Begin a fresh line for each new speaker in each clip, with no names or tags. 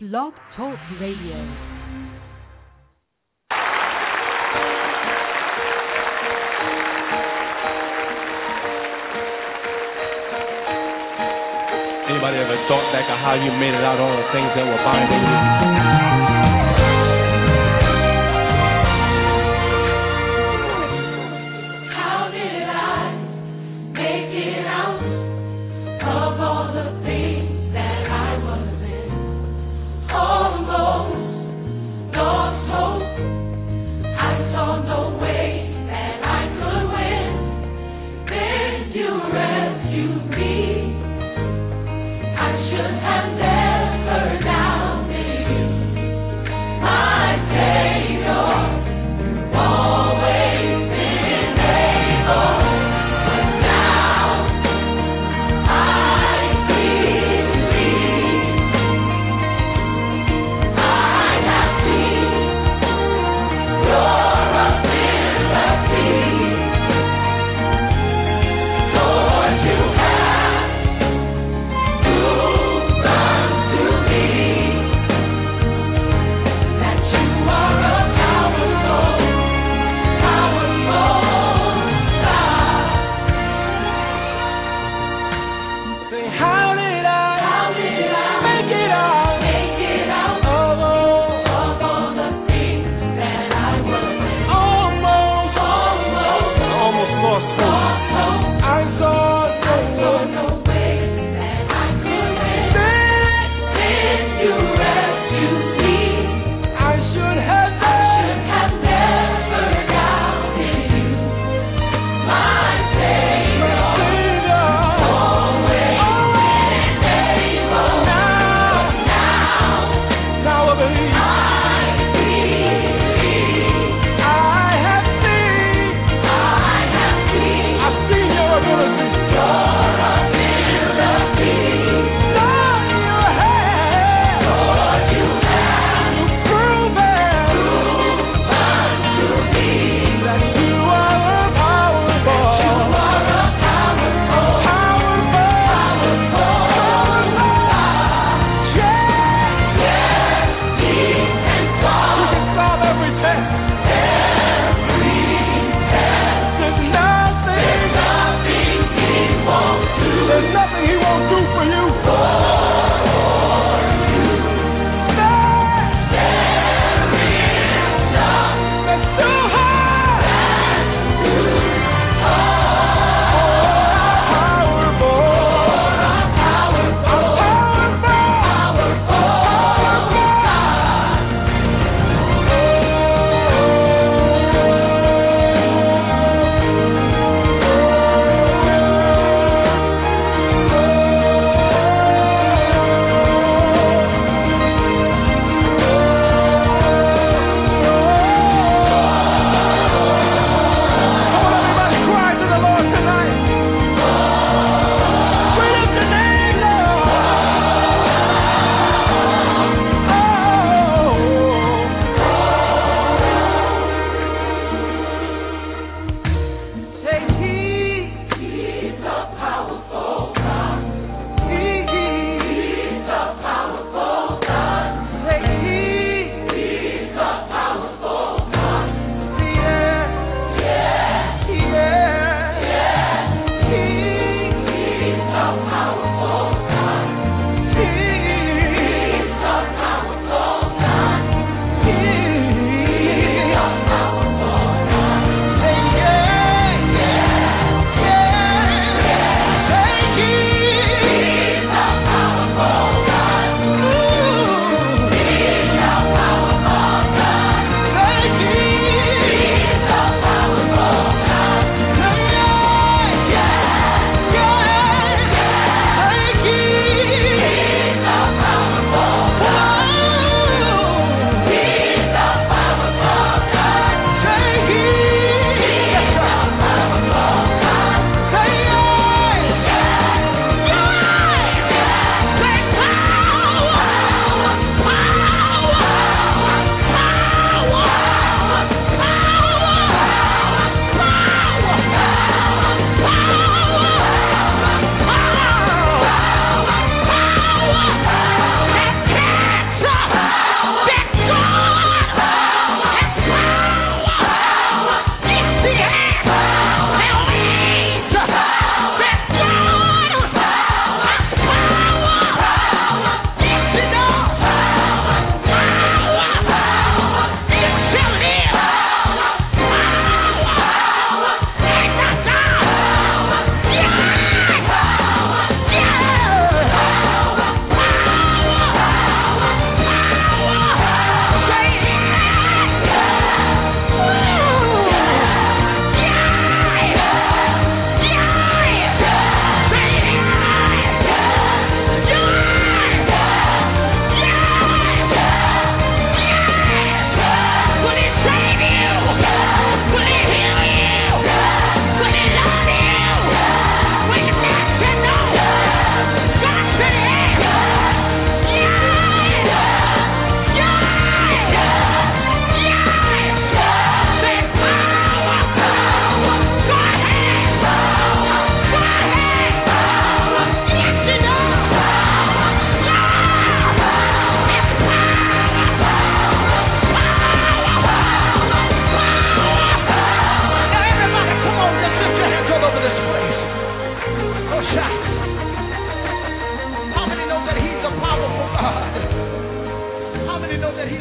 Blog Talk Radio.
Anybody ever thought back of how you made it out, all the things that were binding you?
Have never doubted you.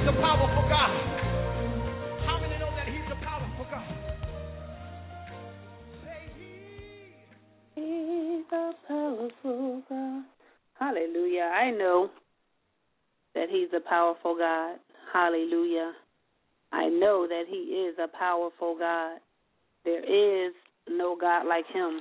he's a powerful God? How many know that he's a powerful God?
He's a powerful God. Hallelujah. I know that he's a powerful God. Hallelujah. I know that he is a powerful God. There is no God like him.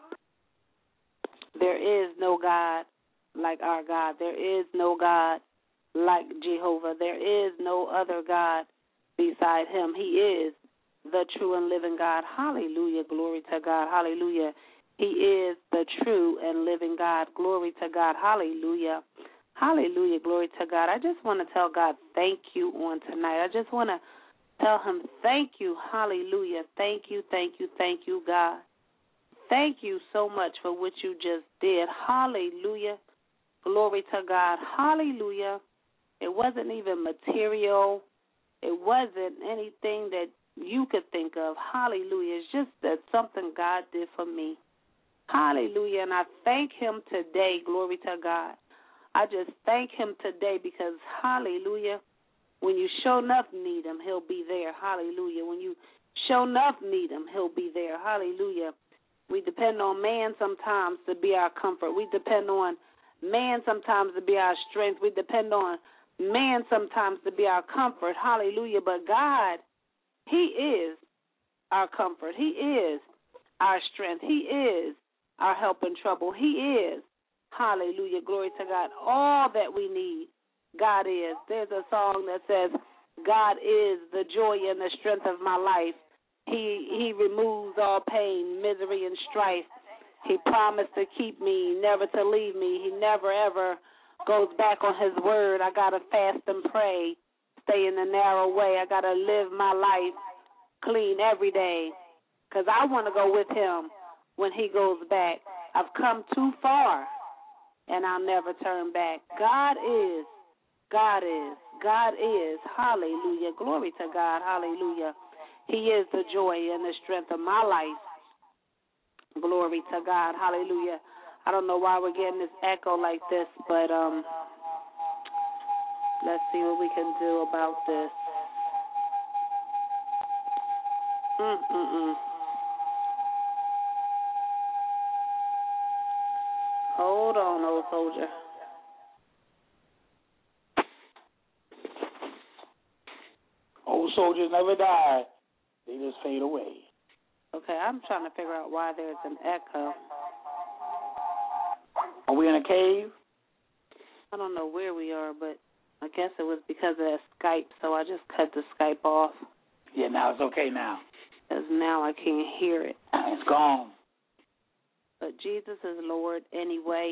There is no God like our God. There is no God like Jehovah. There is no other God beside him. He is the true and living God. Hallelujah. Glory to God. Hallelujah. He is the true and living God. Glory to God. Hallelujah. Hallelujah. Glory to God. I just want to tell God thank you on tonight. I just want to tell him thank you. Hallelujah. Thank you, thank you, thank you, God. Thank you so much for what you just did. Hallelujah. Glory to God. Hallelujah. It wasn't even material. It wasn't anything that you could think of. Hallelujah. It's just that something God did for me. Hallelujah. And I thank him today. Glory to God. I just thank him today because, hallelujah, when you sure enough need him, he'll be there. Hallelujah. When you sure enough need him, he'll be there. Hallelujah. We depend on man sometimes to be our comfort. We depend on man sometimes to be our strength. We depend on man sometimes to be our comfort. Hallelujah. But God, he is our comfort. He is our strength. He is our help in trouble. He is, hallelujah, glory to God, all that we need. God is. There's a song that says, God is the joy and the strength of my life. He removes all pain, misery, and strife. He promised to keep me, never to leave me. He never, ever goes back on his word. I got to fast and pray, stay in the narrow way. I got to live my life clean every day because I want to go with him when he goes back. I've come too far, and I'll never turn back. God is. God is. God is. Hallelujah. Glory to God. Hallelujah. He is the joy and the strength of my life. Glory to God. Hallelujah. I don't know why we're getting this echo like this, but let's see what we can do about this. Hold on, old soldier.
Old soldiers never die. They just fade away.
Okay, I'm trying to figure out why there's an echo.
Are we in a cave?
I don't know where we are, but I guess it was because of that Skype, so I just cut the Skype off.
Yeah, now it's okay now.
Because now I can't hear it.
It's gone.
But Jesus is Lord anyway.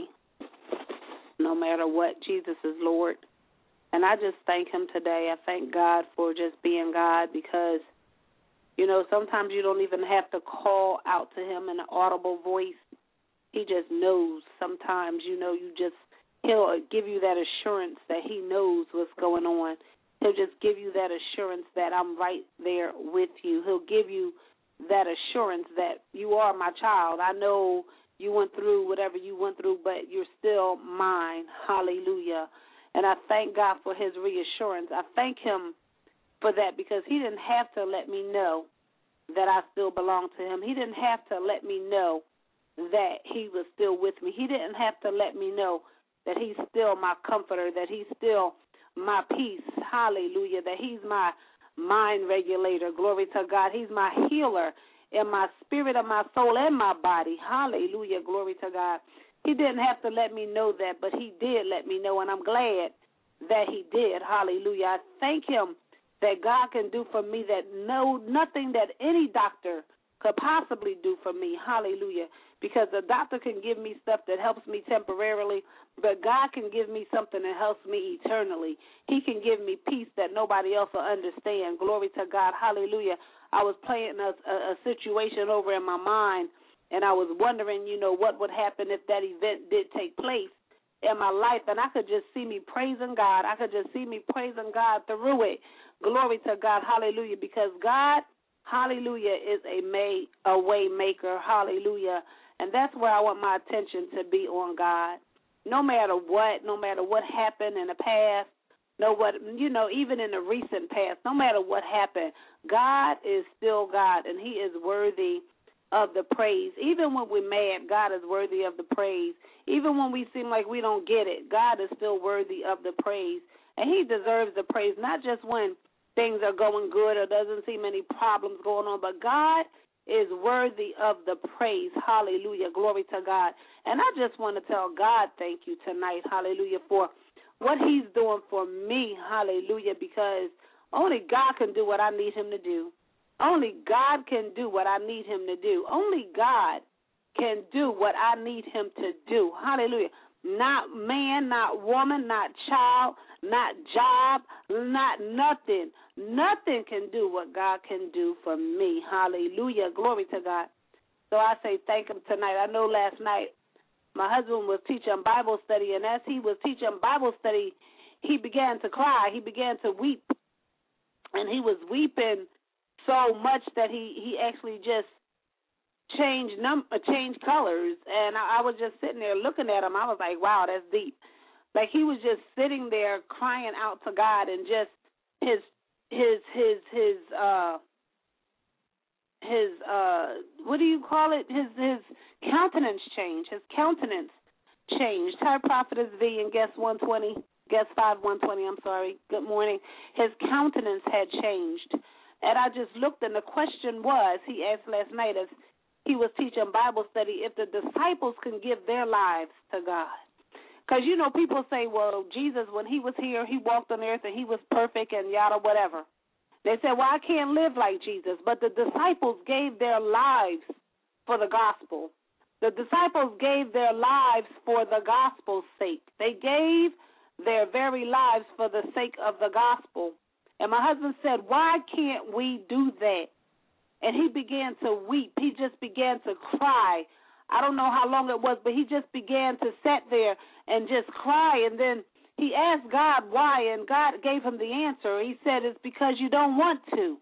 No matter what, Jesus is Lord. And I just thank him today. I thank God for just being God because, you know, sometimes you don't even have to call out to him in an audible voice. He just knows. Sometimes, you know, he'll give you that assurance that he knows what's going on. He'll just give you that assurance that I'm right there with you. He'll give you that assurance that you are my child. I know you went through whatever you went through, but you're still mine. Hallelujah. And I thank God for his reassurance. I thank him for that because he didn't have to let me know that I still belong to him. He didn't have to let me know that he was still with me. He didn't have to let me know that he's still my comforter, that he's still my peace. Hallelujah. That he's my mind regulator. Glory to God. He's my healer in my spirit, and my soul, and my body. Hallelujah. Glory to God. He didn't have to let me know that, but he did let me know, and I'm glad that he did. Hallelujah. I thank him that God can do for me that nothing that any doctor could possibly do for me. Hallelujah. Because the doctor can give me stuff that helps me temporarily, but God can give me something that helps me eternally. He can give me peace that nobody else will understand. Glory to God. Hallelujah. I was playing a situation over in my mind, and I was wondering, you know, what would happen if that event did take place in my life, and I could just see me praising God. I could just see me praising God through it. Glory to God. Hallelujah. Because God, hallelujah, is a way maker. Hallelujah. And that's where I want my attention to be on God. No matter what happened in the past, even in the recent past, no matter what happened, God is still God, and he is worthy of the praise. Even when we're mad, God is worthy of the praise. Even when we seem like we don't get it, God is still worthy of the praise. And he deserves the praise, not just when things are going good or doesn't seem any problems going on, but God is worthy of the praise. Hallelujah. Glory to God. And I just want to tell God thank you tonight, hallelujah, for what he's doing for me, hallelujah, because only God can do what I need him to do. Only God can do what I need him to do. Only God can do what I need him to do. Hallelujah. Not man, not woman, not child, not job, not nothing. Nothing can do what God can do for me. Hallelujah. Glory to God. So I say thank him tonight. I know last night my husband was teaching Bible study, and as he was teaching Bible study, he began to cry. He began to weep, and he was weeping so much that he actually just changed colors, and I was just sitting there looking at him. I was like, wow, that's deep. Like he was just sitting there crying out to God, and just his what do you call it? His countenance changed. His countenance changed. Hi, Prophetess V and guest 120, guest 5120. I'm sorry. Good morning. His countenance had changed, and I just looked, and the question was, he asked last night as he was teaching Bible study, if the disciples can give their lives to God. Because, people say, well, Jesus, when he was here, he walked on earth and he was perfect and yada whatever. They said, well, I can't live like Jesus. But the disciples gave their lives for the gospel. The disciples gave their lives for the gospel's sake. They gave their very lives for the sake of the gospel. And my husband said, why can't we do that? And he began to weep. He just began to cry. I don't know how long it was, but he just began to sit there and just cry. And then he asked God why, and God gave him the answer. He said, it's because you don't want to.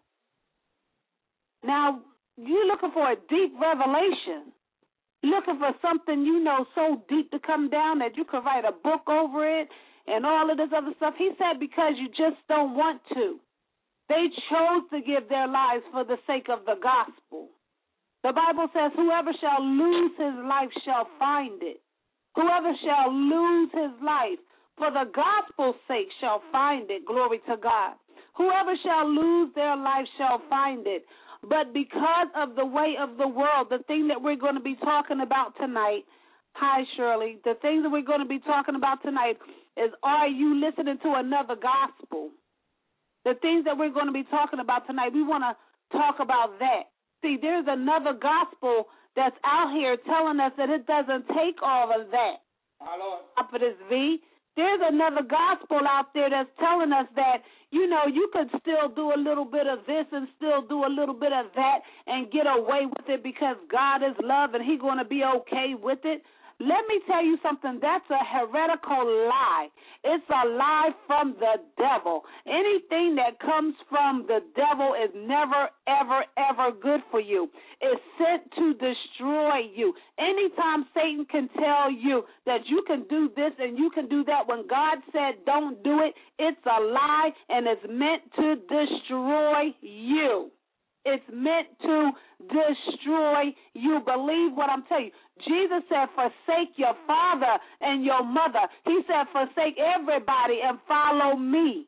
Now, you're looking for a deep revelation. You're looking for something so deep to come down that you could write a book over it and all of this other stuff. He said, because you just don't want to. They chose to give their lives for the sake of the gospel. The Bible says, whoever shall lose his life shall find it. Whoever shall lose his life for the gospel's sake shall find it. Glory to God. Whoever shall lose their life shall find it. But because of the way of the world, the thing that we're going to be talking about tonight, hi, Shirley, the thing that we're going to be talking about tonight is, are you listening to another gospel? The things that we're going to be talking about tonight, we want to talk about that. See, there's another gospel that's out here telling us that it doesn't take all of that. Prophetess V, there's another gospel out there that's telling us that, you could still do a little bit of this and still do a little bit of that and get away with it because God is love and he's going to be okay with it. Let me tell you something. That's a heretical lie. It's a lie from the devil. Anything that comes from the devil is never, ever, ever good for you. It's sent to destroy you. Anytime Satan can tell you that you can do this and you can do that when God said don't do it, it's a lie and it's meant to destroy you. It's meant to destroy you. Believe what I'm telling you. Jesus said, forsake your father and your mother. He said, forsake everybody and follow me.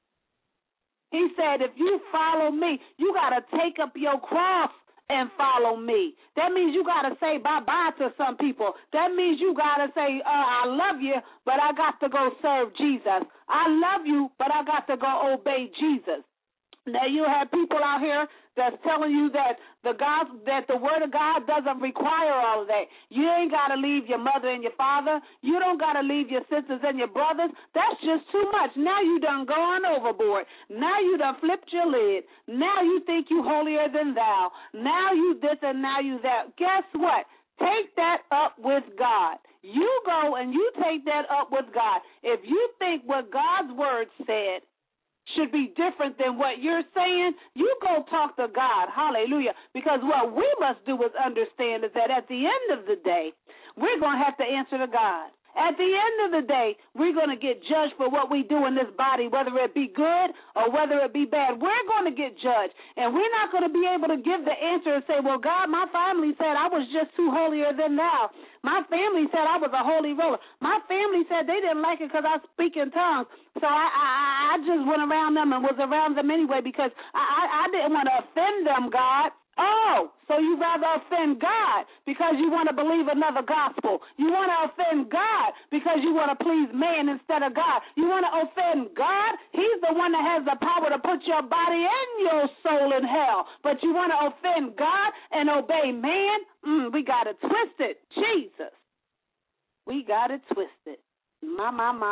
He said, if you follow me, you got to take up your cross and follow me. That means you got to say bye-bye to some people. That means you got to say, I love you, but I got to go serve Jesus. I love you, but I got to go obey Jesus. Now, you have people out here that's telling you that the word of God doesn't require all of that. You ain't got to leave your mother and your father. You don't got to leave your sisters and your brothers. That's just too much. Now you done gone overboard. Now you done flipped your lid. Now you think you holier than thou. Now you this and now you that. Guess what? Take that up with God. You go and you take that up with God. If you think what God's word said should be different than what you're saying, you go talk to God. Hallelujah. Because what we must do is understand is that at the end of the day, we're going to have to answer to God. At the end of the day, we're going to get judged for what we do in this body, whether it be good or whether it be bad. We're going to get judged, and we're not going to be able to give the answer and say, well, God, my family said I was just too holier than thou. My family said I was a holy roller. My family said they didn't like it because I speak in tongues. So I just went around them and was around them anyway because I didn't want to offend them, God. Oh, so you rather offend God because you want to believe another gospel. You want to offend God because you want to please man instead of God. You want to offend God? He's the one that has the power to put your body and your soul in hell. But you want to offend God and obey man? We got it twisted. Jesus. We got it twisted. My.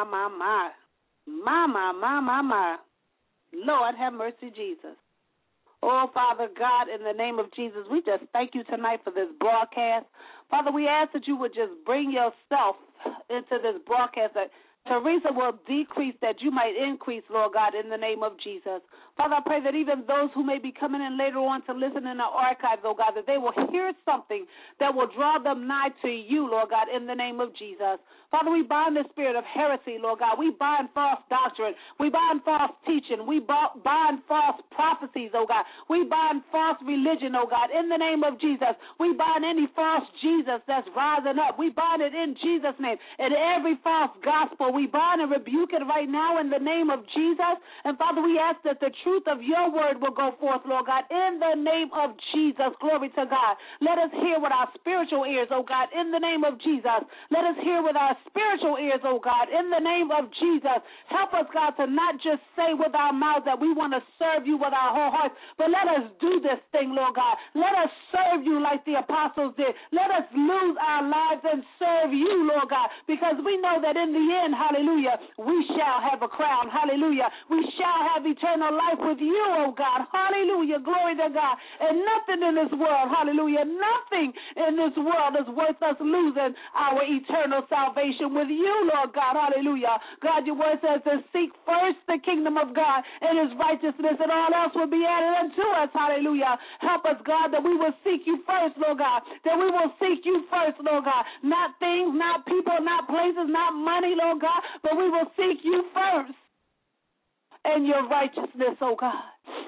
Lord, have mercy, Jesus. Oh, Father God, in the name of Jesus, we just thank you tonight for this broadcast. Father, we ask that you would just bring yourself into this broadcast, that Teresa will decrease, that you might increase, Lord God, in the name of Jesus. Father, I pray that even those who may be coming in later on to listen in the archives, oh God, that they will hear something that will draw them nigh to you, Lord God, in the name of Jesus. Father, we bind the spirit of heresy, Lord God. We bind false doctrine. We bind false teaching. We bind false prophecies, oh God. We bind false religion, oh God, in the name of Jesus. We bind any false Jesus that's rising up. We bind it in Jesus' name. And every false gospel, we bind and rebuke it right now in the name of Jesus. And Father, we ask that the truth of your word will go forth, Lord God, in the name of Jesus. Glory to God. Let us hear with our spiritual ears, oh God, in the name of Jesus. Let us hear with our spiritual ears, oh God, in the name of Jesus. Help us, God, to not just say with our mouths that we want to serve you with our whole hearts, but let us do this thing, Lord God. Let us serve you like the apostles did. Let us lose our lives and serve you, Lord God, because we know that in the end, hallelujah, we shall have a crown. Hallelujah. We shall have eternal life with you, oh God. Hallelujah. Glory to God. And nothing in this world, hallelujah, nothing in this world is worth us losing our eternal salvation with you, Lord God. Hallelujah. God, your word says to seek first the kingdom of God and his righteousness, and all else will be added unto us. Hallelujah. Help us, God, that we will seek you first, Lord God. That we will seek you first, Lord God. Not things, not people, not places, not money, Lord God, but we will seek you first and your righteousness, oh God,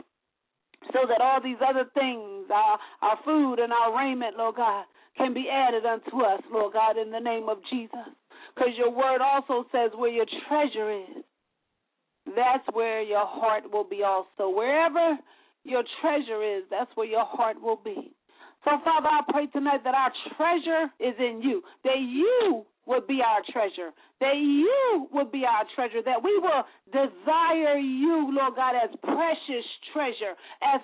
so that all these other things, our food and our raiment, Lord God, can be added unto us, Lord God, in the name of Jesus. Because your word also says where your treasure is, that's where your heart will be also. Wherever your treasure is, that's where your heart will be. So, Father, I pray tonight that our treasure is in you, that you would be our treasure, that you would be our treasure, that we will desire you, Lord God, as precious treasure,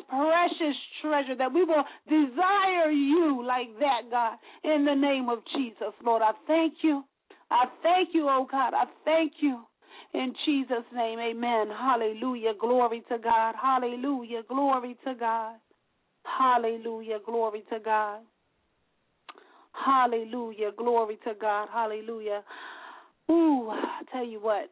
that we will desire you like that, God, in the name of Jesus. Lord, I thank you. I thank you, oh God. I thank you. In Jesus' name, amen. Hallelujah. Glory to God. Hallelujah. Glory to God. Hallelujah. Glory to God. Hallelujah. Glory to God. Hallelujah. Ooh, I tell you what.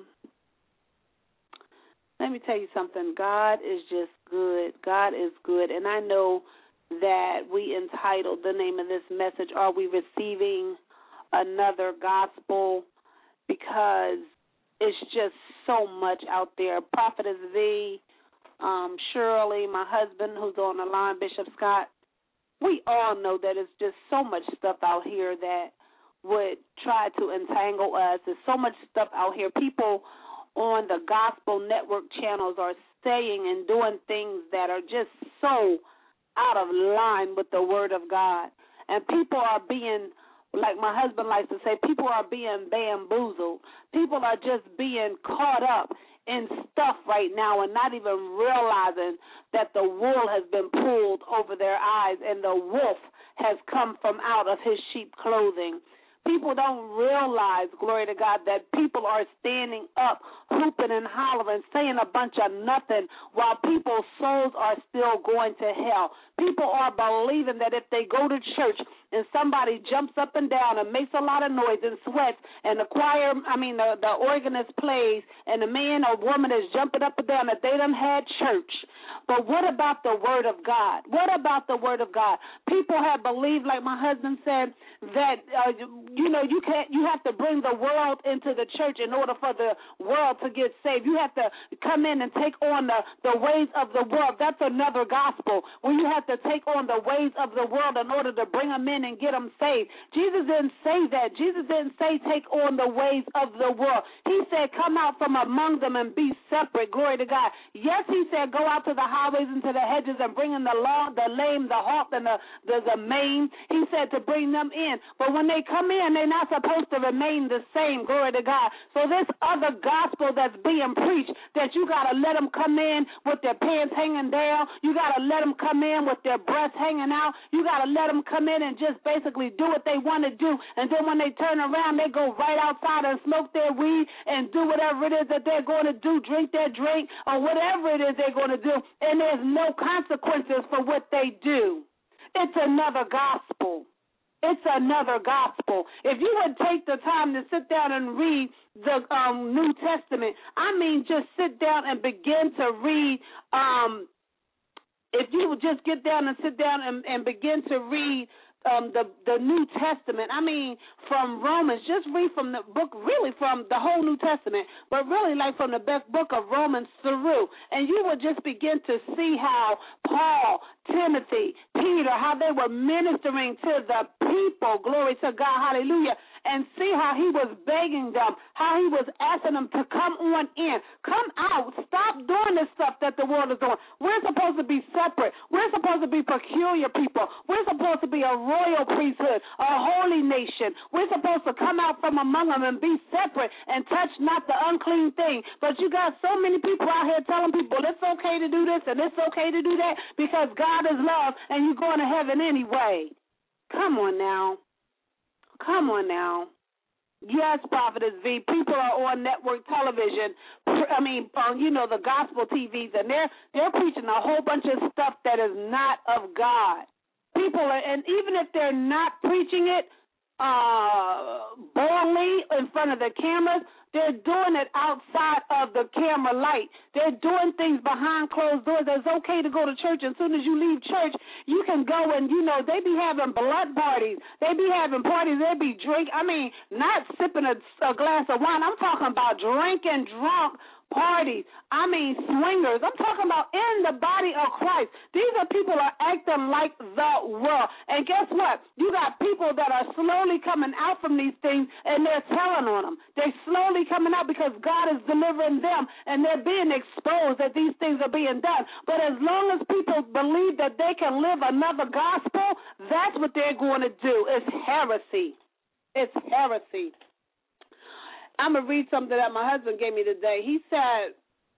Let me tell you something. God is just good. God is good. And I know that we entitled the name of this message, Are We Receiving Another Gospel? Because it's just so much out there. Prophetess V, Shirley, my husband who's on the line, Bishop Scott, we all know that it's just so much stuff out here that would try to entangle us. There's so much stuff out here. People on the gospel network channels are saying and doing things that are just so out of line with the word of God. And people are being, like my husband likes to say, people are being bamboozled. People are just being caught up in stuff right now and not even realizing that the wool has been pulled over their eyes and the wolf has come from out of his sheep clothing. People don't realize, glory to God, that people are standing up, hooping and hollering, saying a bunch of nothing while people's souls are still going to hell. People are believing that if they go to church and somebody jumps up and down and makes a lot of noise and sweats, and the organist plays, and the man or woman is jumping up and down, that they done had church. But what about the Word of God? What about the Word of God? People have believed, like my husband said, that you have to bring the world into the church in order for the world to get saved. You have to come in and take on the ways of the world. That's another gospel, where you have to take on the ways of the world in order to bring them in and get them saved. Jesus didn't say that. Jesus didn't say take on the ways of the world. He said come out from among them and be separate. Glory to God. Yes, he said go out to the highways and to the hedges and bring in the lame, the halt, and the maimed. He said to bring them in. But when they come in, they're not supposed to remain the same. Glory to God. So this other gospel that's being preached, that you got to let them come in with their pants hanging down. You got to let them come in with their breasts hanging out. You got to let them come in and just basically do what they want to do. And then when they turn around, they go right outside and smoke their weed and do whatever it is that they're going to do, drink their drink, or whatever it is they're going to do. And there's no consequences for what they do. It's another gospel. It's another gospel. If you would take the time to sit down and read the New Testament, I mean just sit down and begin to read, if you would just get down and sit down and begin to read the New Testament, I mean from Romans, just read from the book, really from the whole New Testament, but really like from the book of Romans through, and you would just begin to see how Paul, Timothy, Peter, how they were ministering to the people, glory to God, hallelujah, and see how he was begging them, how he was asking them to come on in, come out, stop doing this stuff that the world is doing. We're supposed to be separate. We're supposed to be peculiar people. We're supposed to be a royal priesthood, a holy nation. We're supposed to come out from among them and be separate and touch not the unclean thing. But you got so many people out here telling people it's okay to do this and it's okay to do that because God is love and you're going to heaven anyway. Come on now. Come on now. Yes, Prophetess V. People are on network television. The gospel TVs, and they're preaching a whole bunch of stuff that is not of God. People are, and even if they're not preaching it boldly in front of the cameras, they're doing it outside of the camera light. They're doing things behind closed doors. It's okay to go to church. As soon as you leave church, you can go and, they be having blood parties. They be having parties. They be not sipping a glass of wine. I'm talking about drinking drunk parties. Swingers. I'm talking about in the body of Christ. These are people are acting like the world. And guess what? You got people that are slowly coming out from these things, and they're telling on them. They're slowly coming out because God is delivering them, and they're being exposed that these things are being done. But as long as people believe that they can live another gospel, that's what they're going to do. It's heresy. It's heresy. I'm going to read something that my husband gave me today. He said,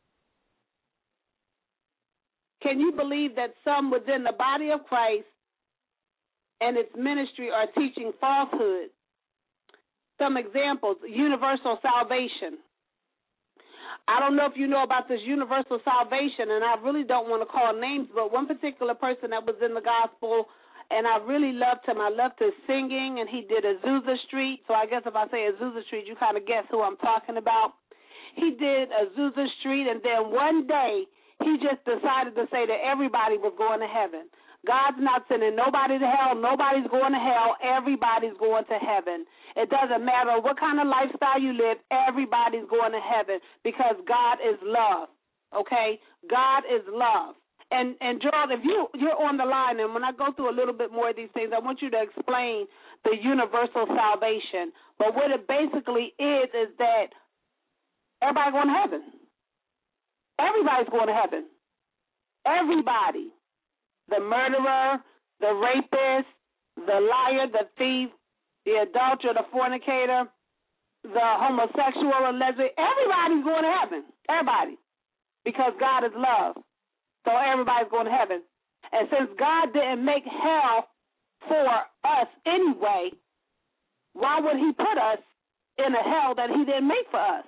can you believe that some within the body of Christ and its ministry are teaching falsehood? Some examples, universal salvation. I don't know if you know about this universal salvation, and I really don't want to call names, but one particular person that was in the gospel, and I really loved him. I loved his singing, and he did Azusa Street. So I guess if I say Azusa Street, you kind of guess who I'm talking about. He did Azusa Street, and then one day he just decided to say that everybody was going to heaven. God's not sending nobody to hell. Nobody's going to hell. Everybody's going to heaven. It doesn't matter what kind of lifestyle you live. Everybody's going to heaven because God is love, okay? God is love. And Gerald, if you're on the line, and when I go through a little bit more of these things, I want you to explain the universal salvation. But what it basically is that everybody's going to heaven. Everybody's going to heaven. Everybody. The murderer, the rapist, the liar, the thief, the adulterer, the fornicator, the homosexual or lesbian, everybody's going to heaven. Everybody. Because God is love. So everybody's going to heaven. And since God didn't make hell for us anyway, why would he put us in a hell that he didn't make for us?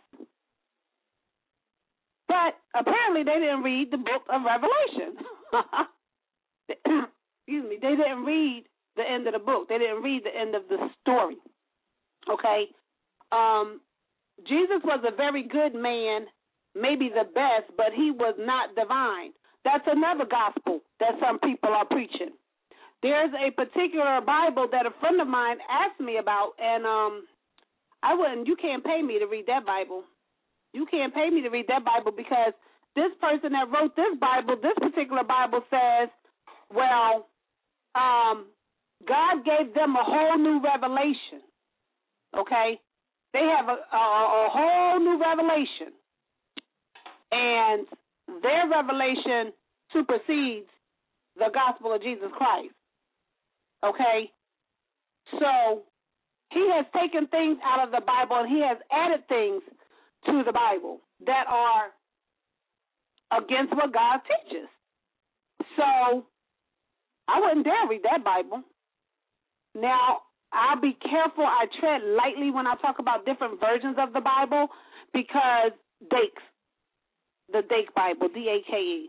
But apparently they didn't read the book of Revelation. they didn't read the end of the book. They didn't read the end of the story. Okay? Jesus was a very good man, maybe the best, but he was not divine. That's another gospel that some people are preaching. There's a particular Bible that a friend of mine asked me about, and you can't pay me to read that Bible. You can't pay me to read that Bible because this person that wrote this Bible, this particular Bible says, well, God gave them a whole new revelation, okay? They have a whole new revelation, and their revelation supersedes the gospel of Jesus Christ, okay? So he has taken things out of the Bible, and he has added things to the Bible that are against what God teaches. So I wouldn't dare read that Bible. Now, I'll be careful. I tread lightly when I talk about different versions of the Bible because the Dake Bible, D-A-K-E.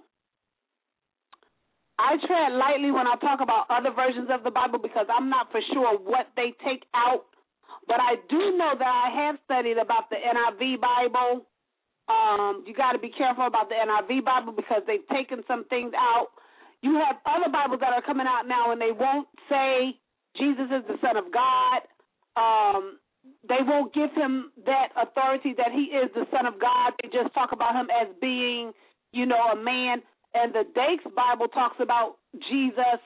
I tread lightly when I talk about other versions of the Bible because I'm not for sure what they take out. But I do know that I have studied about the NIV Bible. You got to be careful about the NIV Bible because they've taken some things out. You have other Bibles that are coming out now, and they won't say Jesus is the Son of God. They won't give him that authority that he is the Son of God. They just talk about him as being, a man. And the Dake's Bible talks about Jesus,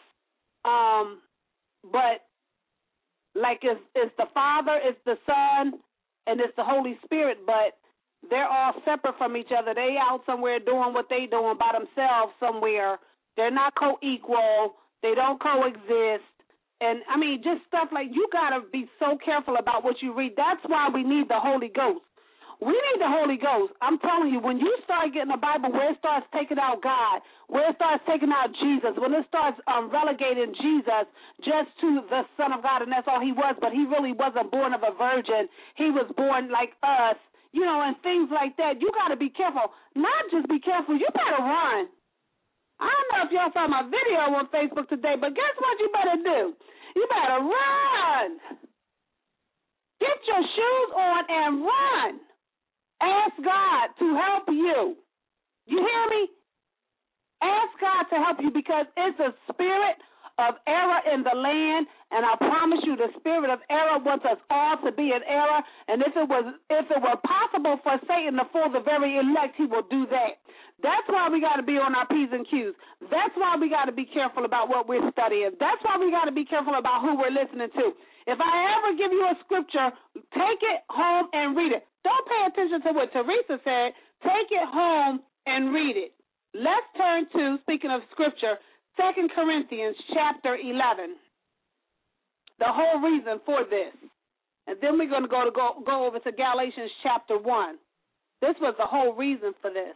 but like it's the Father, it's the Son, and it's the Holy Spirit, but they're all separate from each other. They out somewhere doing what they doing by themselves somewhere. They're not co-equal. They don't coexist. And, just stuff like you got to be so careful about what you read. That's why we need the Holy Ghost. We need the Holy Ghost. I'm telling you, when you start getting a Bible where it starts taking out God, where it starts taking out Jesus, when it starts relegating Jesus just to the Son of God, and that's all he was, but he really wasn't born of a virgin. He was born like us, and things like that. You got to be careful. Not just be careful. You better run. I don't know if y'all saw my video on Facebook today, but guess what you better do? You better run. Get your shoes on and run. Ask God to help you. You hear me? Ask God to help you because it's a spirit of error in the land, and I promise you the spirit of error wants us all to be in error, and if it were possible for Satan to fool the very elect, he will do that. That's why we got to be on our P's and Q's. That's why we got to be careful about what we're studying. That's why we got to be careful about who we're listening to. If I ever give you a scripture, take it home and read it. Don't pay attention to what Teresa said. Take it home and read it. Let's turn to, speaking of scripture, 2 Corinthians chapter 11. The whole reason for this. And then we're going to go over to Galatians chapter 1. This was the whole reason for this.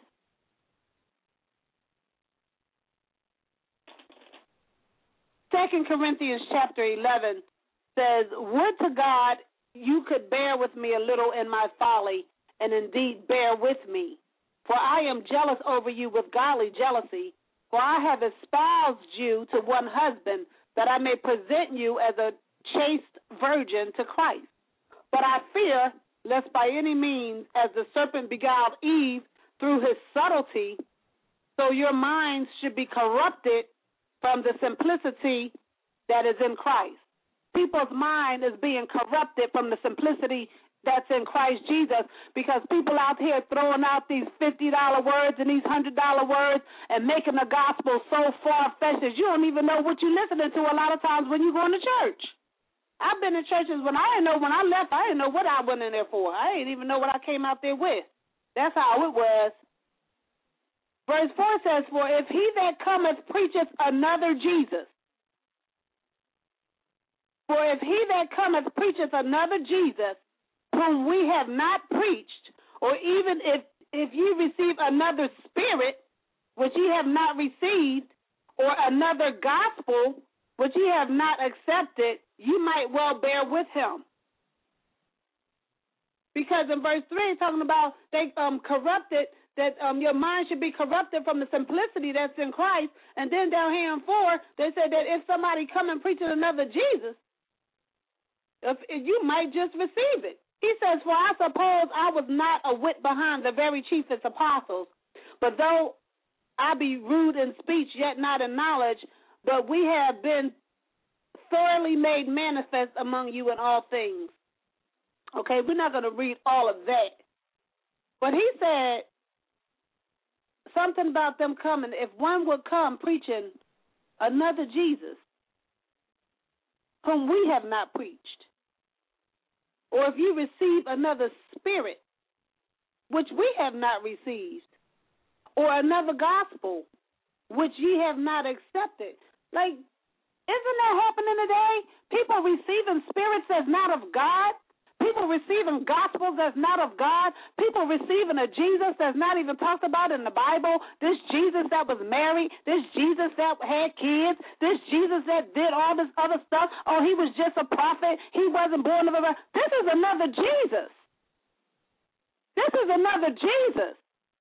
Second Corinthians chapter 11 says, would to God you could bear with me a little in my folly, and indeed bear with me. For I am jealous over you with godly jealousy, for I have espoused you to one husband, that I may present you as a chaste virgin to Christ. But I fear, lest by any means, as the serpent beguiled Eve through his subtlety, so your minds should be corrupted from the simplicity that is in Christ. People's mind is being corrupted from the simplicity that's in Christ Jesus because people out here throwing out these $50 words and these $100 words and making the gospel so far-fetched that you don't even know what you're listening to a lot of times when you're going to church. I've been in churches when I left, I didn't know what I went in there for. I didn't even know what I came out there with. That's how it was. Verse 4 says, for if he that cometh preacheth another Jesus, for if he that cometh preacheth another Jesus, whom we have not preached, or even if you receive another spirit, which ye have not received, or another gospel, which ye have not accepted, you might well bear with him. Because in verse 3, it's talking about they corrupted that your mind should be corrupted from the simplicity that's in Christ. And then down here in 4, they said that if somebody come and preaches another Jesus, if you might just receive it. He says, for I suppose I was not a whit behind the very chiefest apostles, but though I be rude in speech, yet not in knowledge, but we have been thoroughly made manifest among you in all things. Okay, we're not going to read all of that. But he said something about them coming. If one would come preaching another Jesus, whom we have not preached, or if you receive another spirit, which we have not received, or another gospel, which ye have not accepted. Like, isn't that happening today? People receiving spirits that's not of God. People receiving gospels that's not of God. People receiving a Jesus that's not even talked about in the Bible. This Jesus that was married. This Jesus that had kids. This Jesus that did all this other stuff. Oh, he was just a prophet. He wasn't born of a... This is another Jesus. This is another Jesus.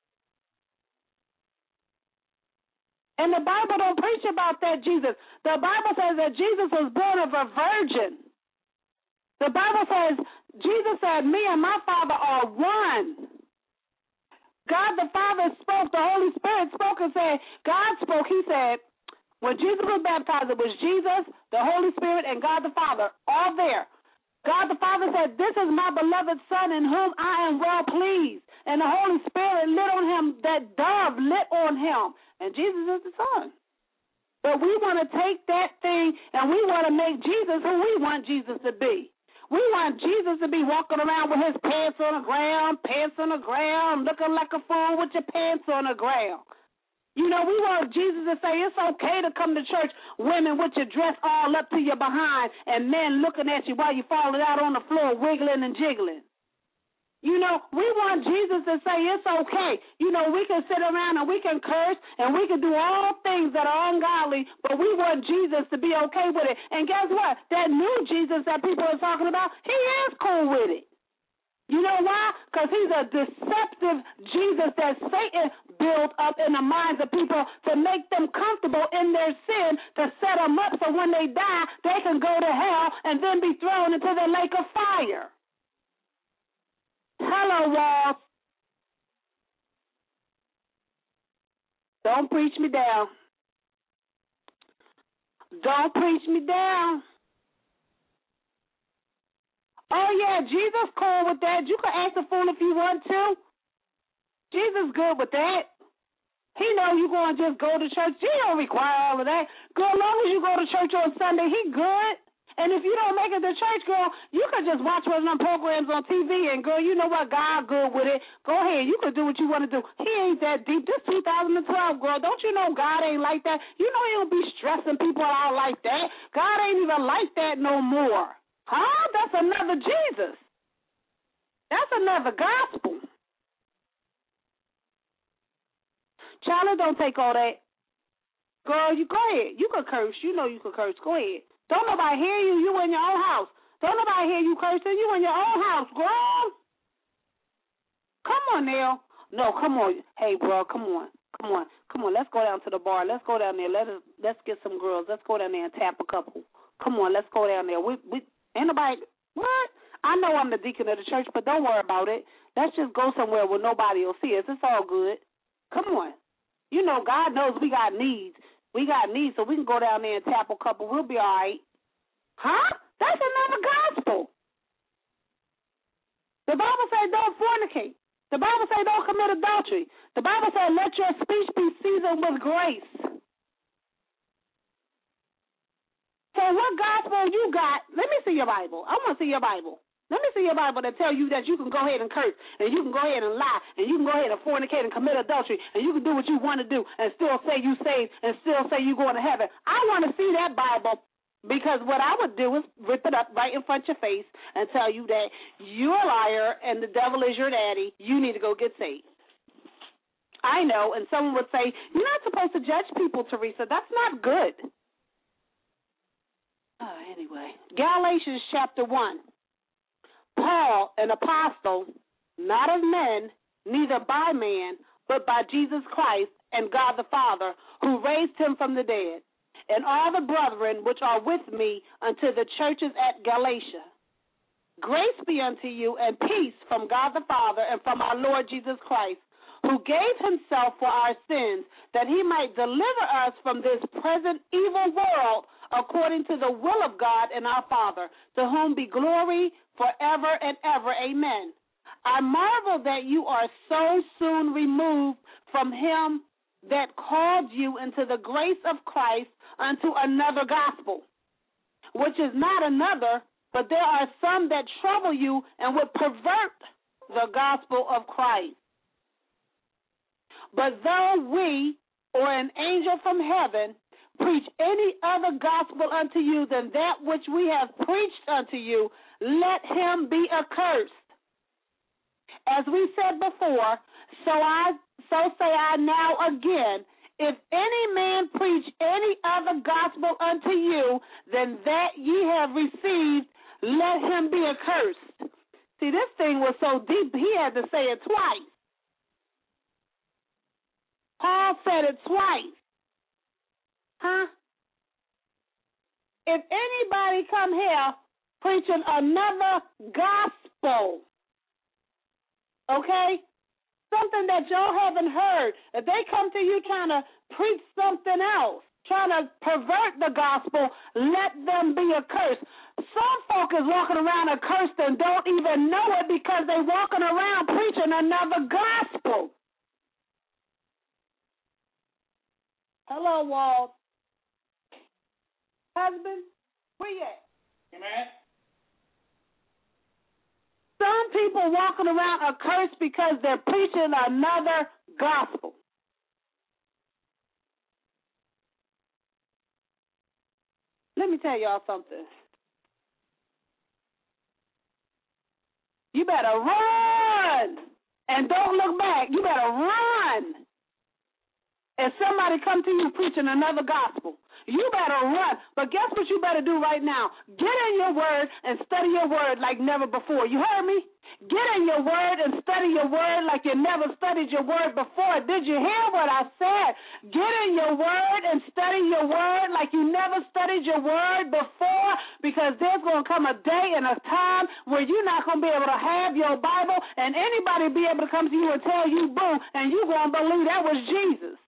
And the Bible don't preach about that Jesus. The Bible says that Jesus was born of a virgin. The Bible says, Jesus said, me and my Father are one. God the Father spoke, the Holy Spirit spoke and said, God spoke, he said, when Jesus was baptized, it was Jesus, the Holy Spirit, and God the Father, all there. God the Father said, this is my beloved Son in whom I am well pleased. And the Holy Spirit lit on him, that dove lit on him. And Jesus is the Son. But we want to take that thing and we want to make Jesus who we want Jesus to be. We want Jesus to be walking around with his pants on the ground, looking like a fool with your pants on the ground. You know, we want Jesus to say it's okay to come to church, women with your dress all up to your behind, and men looking at you while you're falling out on the floor, wiggling and jiggling. You know, we want Jesus to say it's okay. You know, we can sit around and we can curse and we can do all things that are ungodly, but we want Jesus to be okay with it. And guess what? That new Jesus that people are talking about, he is cool with it. You know why? Because he's a deceptive Jesus that Satan built up in the minds of people to make them comfortable in their sin, to set them up so when they die, they can go to hell and then be thrown into the lake of fire. Hello, Ross. Don't preach me down. Don't preach me down. Oh, yeah, Jesus cool with that. You can act a fool if you want to. Jesus good with that. He know you going to just go to church. He don't require all of that. Girl, as long as you go to church on Sunday, he good. And if you don't make it to church, girl, you can just watch one of them programs on TV, and, girl, you know what? God good with it. Go ahead. You can do what you want to do. He ain't that deep. This 2012, girl. Don't you know God ain't like that? You know he don't be stressing people out like that. God ain't even like that no more. Huh? That's another Jesus. That's another gospel. Charlie, don't take all that. Girl, you go ahead. You can curse. You know you can curse. Go ahead. Don't nobody hear you. You in your own house. Don't nobody hear you cursing. You in your own house, girl. Come on, Neil. No, come on. Hey, bro, come on. Come on. Come on. Let's go down to the bar. Let's go down there. Let's get some girls. Let's go down there and tap a couple. Come on. Let's go down there. We ain't nobody. What? I know I'm the deacon of the church, but don't worry about it. Let's just go somewhere where nobody will see us. It's all good. Come on. You know, God knows we got needs. We got needs, so we can go down there and tap a couple. We'll be all right. Huh? That's another gospel. The Bible says don't fornicate. The Bible says don't commit adultery. The Bible says let your speech be seasoned with grace. So what gospel you got? Let me see your Bible. I want to see your Bible. Let me see your Bible that tell you that you can go ahead and curse, and you can go ahead and lie, and you can go ahead and fornicate and commit adultery, and you can do what you want to do and still say you saved and still say you're going to heaven. I want to see that Bible, because what I would do is rip it up right in front of your face and tell you that you're a liar and the devil is your daddy. You need to go get saved. I know, and someone would say, you're not supposed to judge people, Teresa. That's not good. Anyway, Galatians chapter 1. Paul, an apostle, not of men, neither by man, but by Jesus Christ and God the Father, who raised him from the dead, and all the brethren which are with me unto the churches at Galatia. Grace be unto you and peace from God the Father and from our Lord Jesus Christ, who gave himself for our sins, that he might deliver us from this present evil world, according to the will of God and our Father, to whom be glory forever and ever. Amen. I marvel that you are so soon removed from him that called you into the grace of Christ unto another gospel, which is not another, but there are some that trouble you and would pervert the gospel of Christ. But though we, or an angel from heaven, preach any other gospel unto you than that which we have preached unto you, let him be accursed. As we said before, so say I now again, if any man preach any other gospel unto you than that ye have received, let him be accursed. See, this thing was so deep, he had to say it twice. Paul said it twice. If anybody come here preaching another gospel, okay, something that y'all haven't heard, if they come to you trying to preach something else, trying to pervert the gospel, let them be accursed. Some folk is walking around accursed and don't even know it because they walking around preaching another gospel. Hello, Walt. Husband, where you at?
Amen.
Some people walking around accursed because they're preaching another gospel. Let me tell y'all something. You better run and don't look back. You better run. If somebody come to you preaching another gospel, you better run. But guess what you better do right now? Get in your word and study your word like never before. You heard me? Get in your word and study your word like you never studied your word before. Did you hear what I said? Get in your word and study your word like you never studied your word before, because there's going to come a day and a time where you're not going to be able to have your Bible and anybody be able to come to you and tell you boo, and you're going to believe that was Jesus.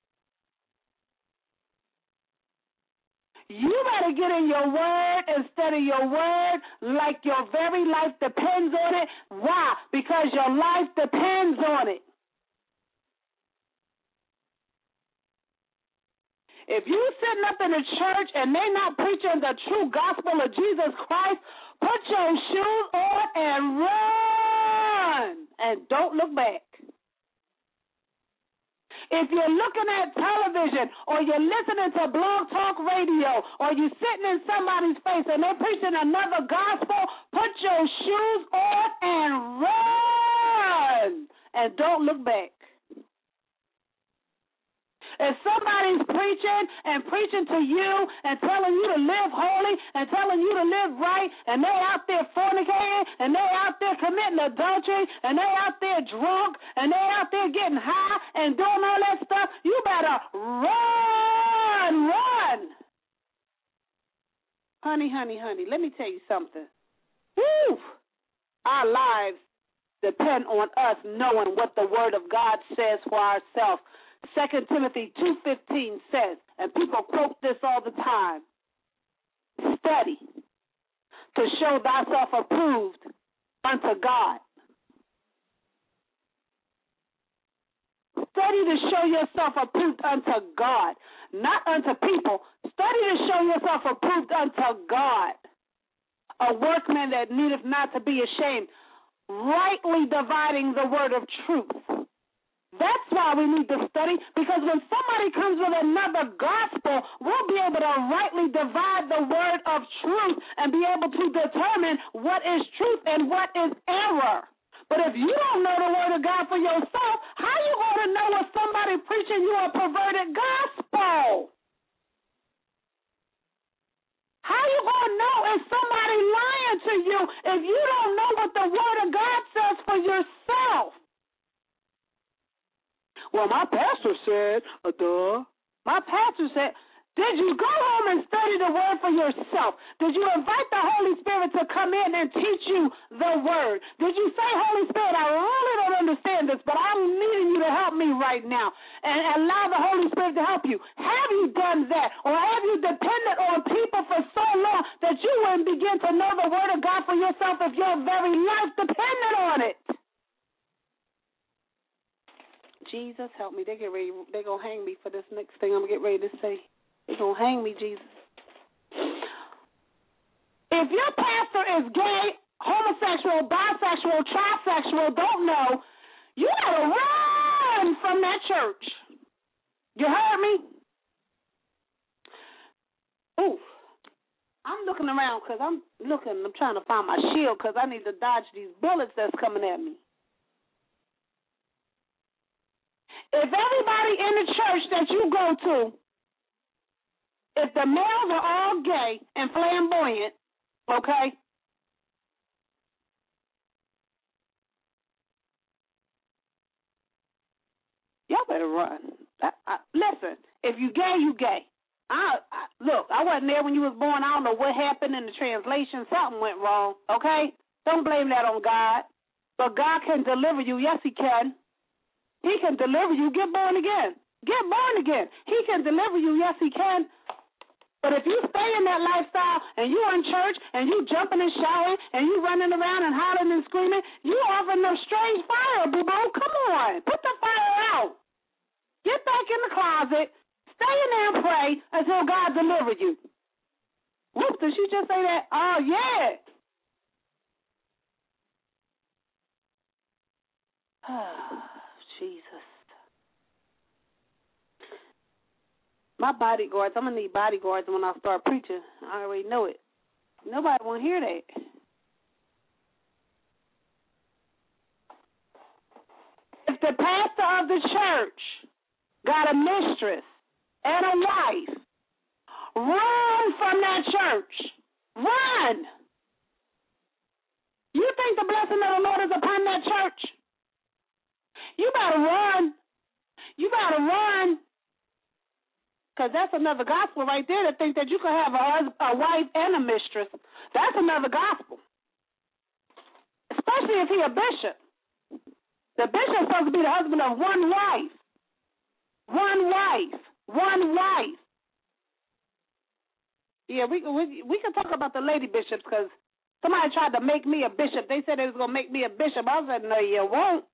You better get in your word and study your word like your very life depends on it. Why? Because your life depends on it. If you sitting up in the church and they not preaching the true gospel of Jesus Christ, put your shoes on and run and don't look back. If you're looking at television or you're listening to Blog Talk Radio or you're sitting in somebody's face and they're preaching another gospel, put your shoes on and run and don't look back. If somebody's preaching and preaching to you and telling you to live holy and telling you to live right, and they out there fornicating and they out there committing adultery and they out there drunk and they out there getting high and doing all that stuff, you better run. Honey, let me tell you something. Woo! Our lives depend on us knowing what the Word of God says for ourselves. 2 Timothy 2:15 says, and people quote this all the time, study to show thyself approved unto God. Study to show yourself approved unto God, not unto people. Study to show yourself approved unto God, a workman that needeth not to be ashamed, rightly dividing the word of truth. That's why we need to study, because when somebody comes with another gospel, we'll be able to rightly divide the word of truth and be able to determine what is truth and what is error. But if you don't know the word of God for yourself, how you going to know if somebody preaching you a perverted gospel? How you going to know if somebody lying to you if you don't know what the word of God says for yourself? Well, my said, duh. My pastor said, did you go home and study the word for yourself? Did you invite the Holy Spirit to come in and teach you the word? Did you say, Holy Spirit, I really don't understand this, but I'm needing you to help me right now, and allow the Holy Spirit to help you? Have you done that? Or have you depended on people for so long that you wouldn't begin to know the word of God for yourself if your very life depended on it? Jesus, help me. They're going to hang me for this next thing I'm going to get ready to say. They're going to hang me, Jesus. If your pastor is gay, homosexual, bisexual, trisexual, don't know, you got to run from that church. You heard me? Ooh. I'm looking around because I'm trying to find my shield because I need to dodge these bullets that's coming at me. If everybody in the church that you go to, if the males are all gay and flamboyant, okay, y'all better run. Listen, if you gay, you gay. Look, I wasn't there when you was born. I don't know what happened in the translation. Something went wrong, okay? Don't blame that on God. But God can deliver you. Yes, he can. He can deliver you. Get born again. Get born again. He can deliver you. Yes, he can. But if you stay in that lifestyle and you in church and you jumping and shouting and you running around and hollering and screaming, you offering them strange fire, boo-boo. Come on. Put the fire out. Get back in the closet. Stay in there and pray until God delivers you. Whoops, did she just say that? Oh, yeah. Jesus. My bodyguards, I'm going to need bodyguards when I start preaching. I already know it. Nobody want to hear that. If the pastor of the church got a mistress and a wife, run from that church. Run. You think the blessing of the Lord is upon that church? You better run. You better run. Because that's another gospel right there to think that you could have a wife and a mistress. That's another gospel. Especially if he's a bishop. The bishop's supposed to be the husband of one wife. One wife. One wife. Yeah, we can talk about the lady bishops because somebody tried to make me a bishop. They said they was going to make me a bishop. I said, no, you won't.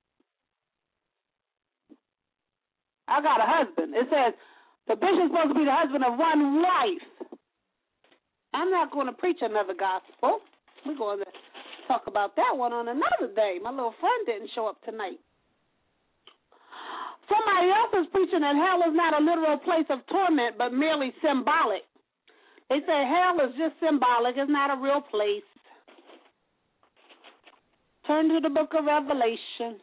I got a husband. It says, the bishop's supposed to be the husband of one wife. I'm not going to preach another gospel. We're going to talk about that one on another day. My little friend didn't show up tonight. Somebody else is preaching that hell is not a literal place of torment, but merely symbolic. They say hell is just symbolic. It's not a real place. Turn to the book of Revelation.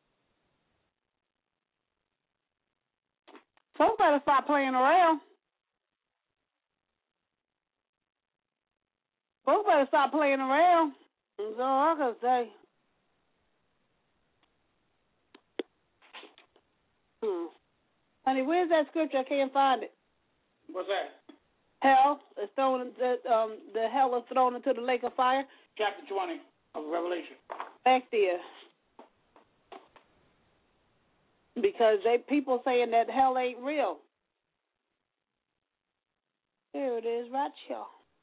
Folks better stop playing around. Folks better stop playing around. That's all I can say. Honey, where's that scripture? I can't find it.
What's that?
Hell is thrown. The hell is thrown into the lake of fire.
Chapter 20 of Revelation.
Back there. Because people saying that hell ain't real. Here it is, right here.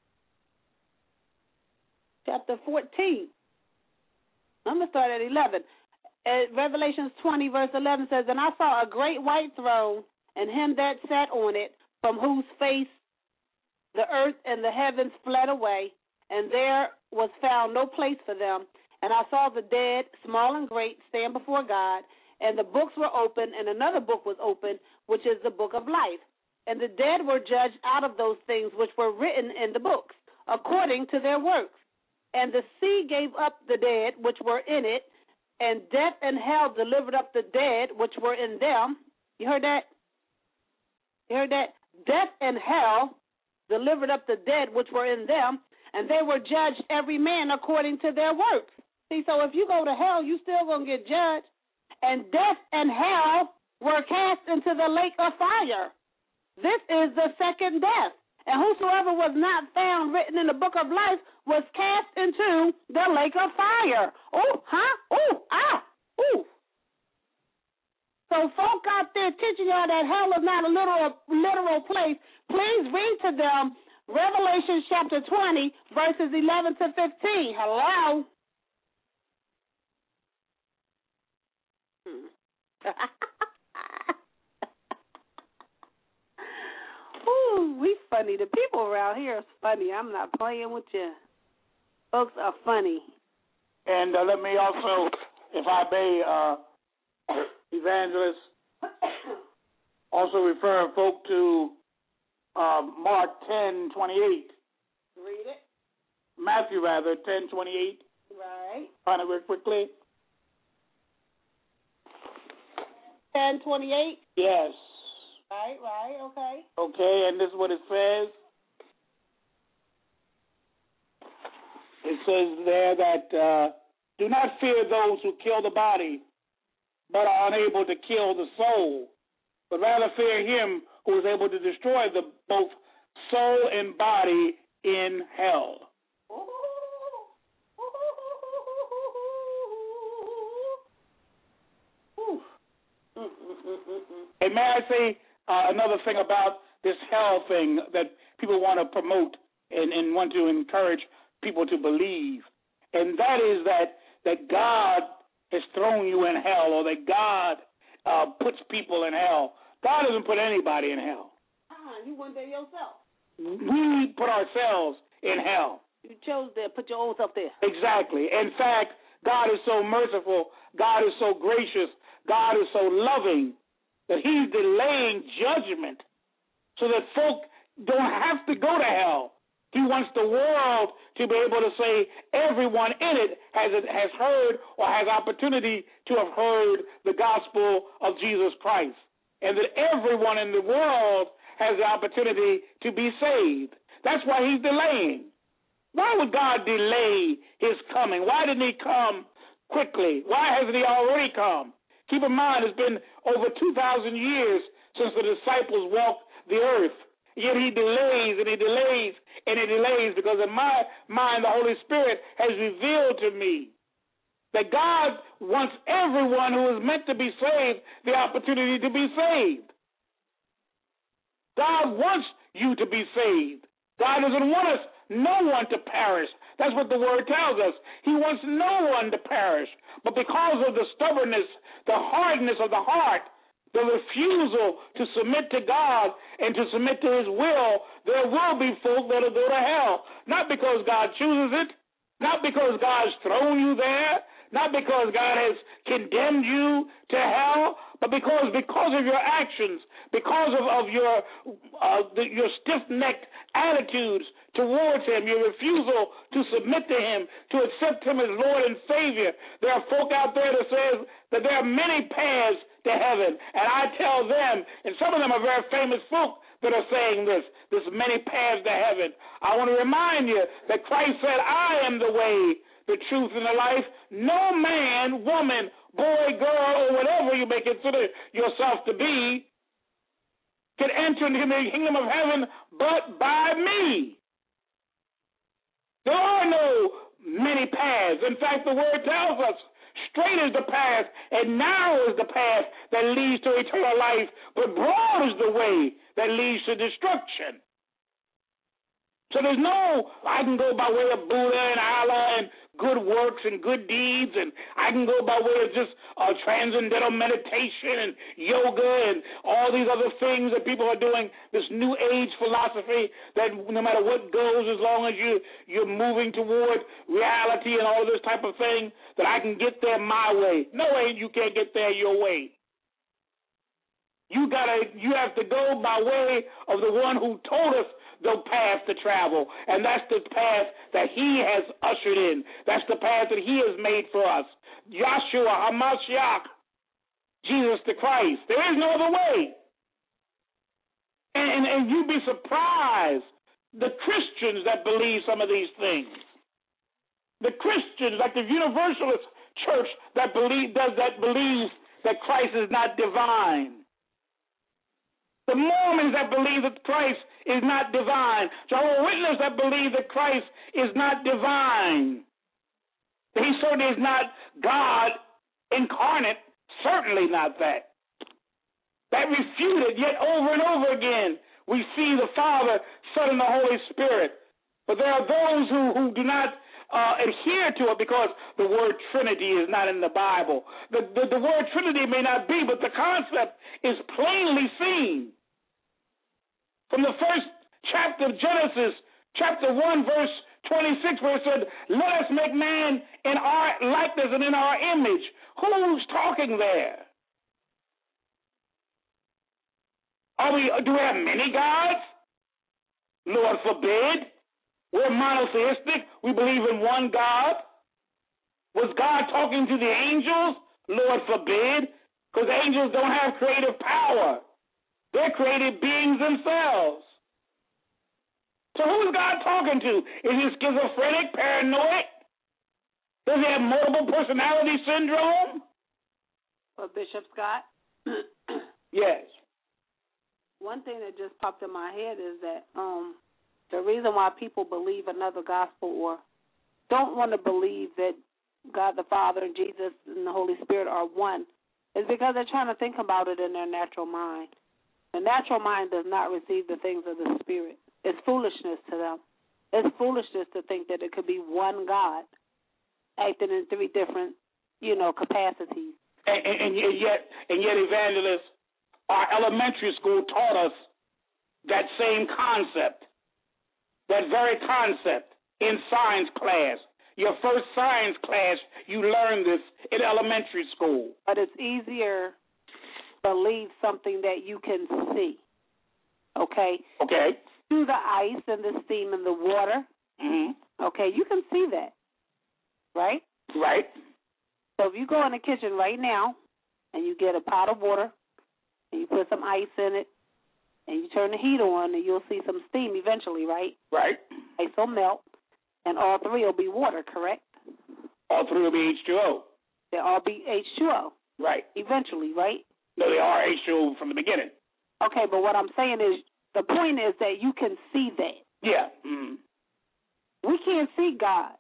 Chapter 14. I'm going to start at 11. Revelations 20, verse 11 says, and I saw a great white throne, and him that sat on it, from whose face the earth and the heavens fled away, and there was found no place for them. And I saw the dead, small and great, stand before God, and the books were open, and another book was open, which is the book of life. And the dead were judged out of those things which were written in the books, according to their works. And the sea gave up the dead which were in it, and death and hell delivered up the dead which were in them. You heard that? You heard that? Death and hell delivered up the dead which were in them, and they were judged every man according to their works. See, so if you go to hell, you still going to get judged. And death and hell were cast into the lake of fire. This is the second death. And whosoever was not found written in the book of life was cast into the lake of fire. Oh, huh? Oh, ah, ooh. So folk out there teaching y'all that hell is not a literal place, please read to them Revelation chapter 20, verses 11 to 15. Hello? Ooh, we funny. The people around here is funny. I'm not playing with you. Folks are funny.
And let me also, if I may, Evangelist, also refer folk to Mark 10:28.
Read it.
Matthew, rather, 10:28.
Right.
Find it real quickly.
10:28.
Yes.
Right, okay.
Okay, and this is what it says. It says there that do not fear those who kill the body, but are unable to kill the soul, but rather fear him who is able to destroy both soul and body in hell. And may I say another thing about this hell thing that people want to promote and want to encourage people to believe, and that is that God has thrown you in hell, or that God puts people in hell. God doesn't put anybody in hell.
You went there yourself.
We put ourselves in hell.
You chose to put your own self there.
Exactly. In fact, God is so merciful. God is so gracious. God is so loving that he's delaying judgment so that folk don't have to go to hell. He wants the world to be able to say everyone in it has heard or has opportunity to have heard the gospel of Jesus Christ, and that everyone in the world has the opportunity to be saved. That's why he's delaying. Why would God delay his coming? Why didn't he come quickly? Why hasn't he already come? Keep in mind, it's been over 2,000 years since the disciples walked the earth. Yet he delays and he delays and he delays, because in my mind the Holy Spirit has revealed to me that God wants everyone who is meant to be saved the opportunity to be saved. God wants you to be saved. God doesn't want no one to perish. That's what the word tells us. He wants no one to perish. But because of the stubbornness, the hardness of the heart, the refusal to submit to God and to submit to his will, there will be folk that will go to hell. Not because God chooses it, not because God has thrown you there, not because God has condemned you to hell, but because of your actions, because of your stiff-necked attitudes towards him, your refusal to submit to him, to accept him as Lord and Savior. There are folk out there that says that there are many paths to heaven, and I tell them, and some of them are very famous folk that are saying this many paths to heaven. I want to remind you that Christ said, I am the way, the truth, and the life. No man, woman, boy, girl, or whatever you may consider yourself to be can enter into the kingdom of heaven but by me. There are no many paths. In fact, the word tells us, straight is the path and narrow is the path that leads to eternal life, but broad is the way that leads to destruction. So there's no, I can go by way of Buddha and Allah and good works and good deeds, and I can go by way of just transcendental meditation and yoga and all these other things that people are doing, this new age philosophy that no matter what goes, as long as you're moving toward reality and all this type of thing, that I can get there my way. No way you can't get there your way. You have to go by way of the one who told us the path to travel, and that's the path that he has ushered in. That's the path that he has made for us. Yahshua HaMashiach, Jesus the Christ. There is no other way. And you'd be surprised, the Christians that believe some of these things. The Christians, like the Universalist Church that believes that Christ is not divine. The Mormons that believe that Christ is not divine. Jehovah's Witnesses that believe that Christ is not divine. He certainly is not God incarnate. Certainly not that. That refuted, yet over and over again, we see the Father, Son, and the Holy Spirit. But there are those who do not adhere to it because the word Trinity is not in the Bible. The word Trinity may not be, but the concept is plainly seen. From the first chapter of Genesis, chapter 1, verse 26, where it said, let us make man in our likeness and in our image. Who's talking there? Do we have many gods? Lord forbid. We're monotheistic. We believe in one God. Was God talking to the angels? Lord forbid. Because angels don't have creative power. They're created beings themselves. So who is God talking to? Is he schizophrenic, paranoid? Does he have multiple personality syndrome?
Well, Bishop Scott?
Yes.
One thing that just popped in my head is that the reason why people believe another gospel or don't want to believe that God the Father and Jesus and the Holy Spirit are one is because they're trying to think about it in their natural mind. The natural mind does not receive the things of the Spirit. It's foolishness to them. It's foolishness to think that it could be one God acting in three different, capacities.
And yet, evangelists, our elementary school taught us that same concept, that very concept in science class. Your first science class, you learned this in elementary school.
But it's easier to believe something that you can see, okay?
Okay.
Through the ice and the steam and the water, okay, you can see that, right?
Right.
So if you go in the kitchen right now and you get a pot of water and you put some ice in it and you turn the heat on and you'll see some steam eventually, right?
Right.
Ice will melt and all three will be water, correct?
All three will be H2O.
They'll all be H2O.
Right.
Eventually, right?
No, they are H2O from the beginning.
Okay, but what I'm saying is the point is that you can see that.
Yeah. Mm-hmm.
We can't see God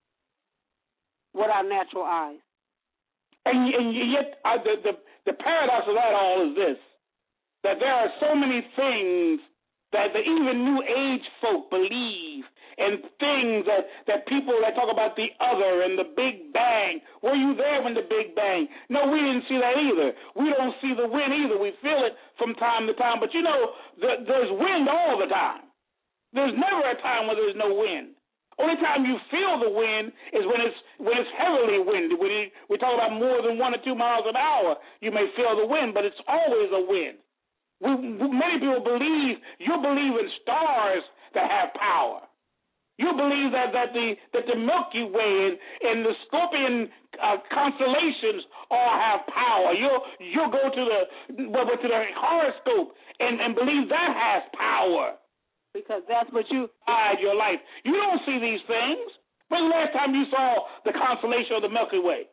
with our natural eyes.
And yet the paradox of that all is this, that there are so many things that even New Age folk believe, and things that people that talk about the other and the Big Bang. Were you there when the Big Bang? No, we didn't see that either. We don't see the wind either. We feel it from time to time. But there's wind all the time. There's never a time when there's no wind. Only time you feel the wind is when it's heavily windy. When we talk about more than 1 or 2 miles an hour, you may feel the wind, but it's always a wind. Many people believe in stars that have power. You believe that the Milky Way and the Scorpion constellations all have power. You'll go to the horoscope and believe that has power.
Because that's what you
guide your life. You don't see these things. When was the last time you saw the constellation of the Milky Way?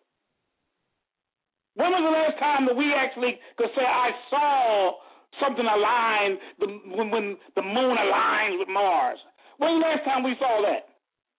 When was the last time that we actually could say, I saw something align when the moon aligns with Mars? When was the last time we saw that?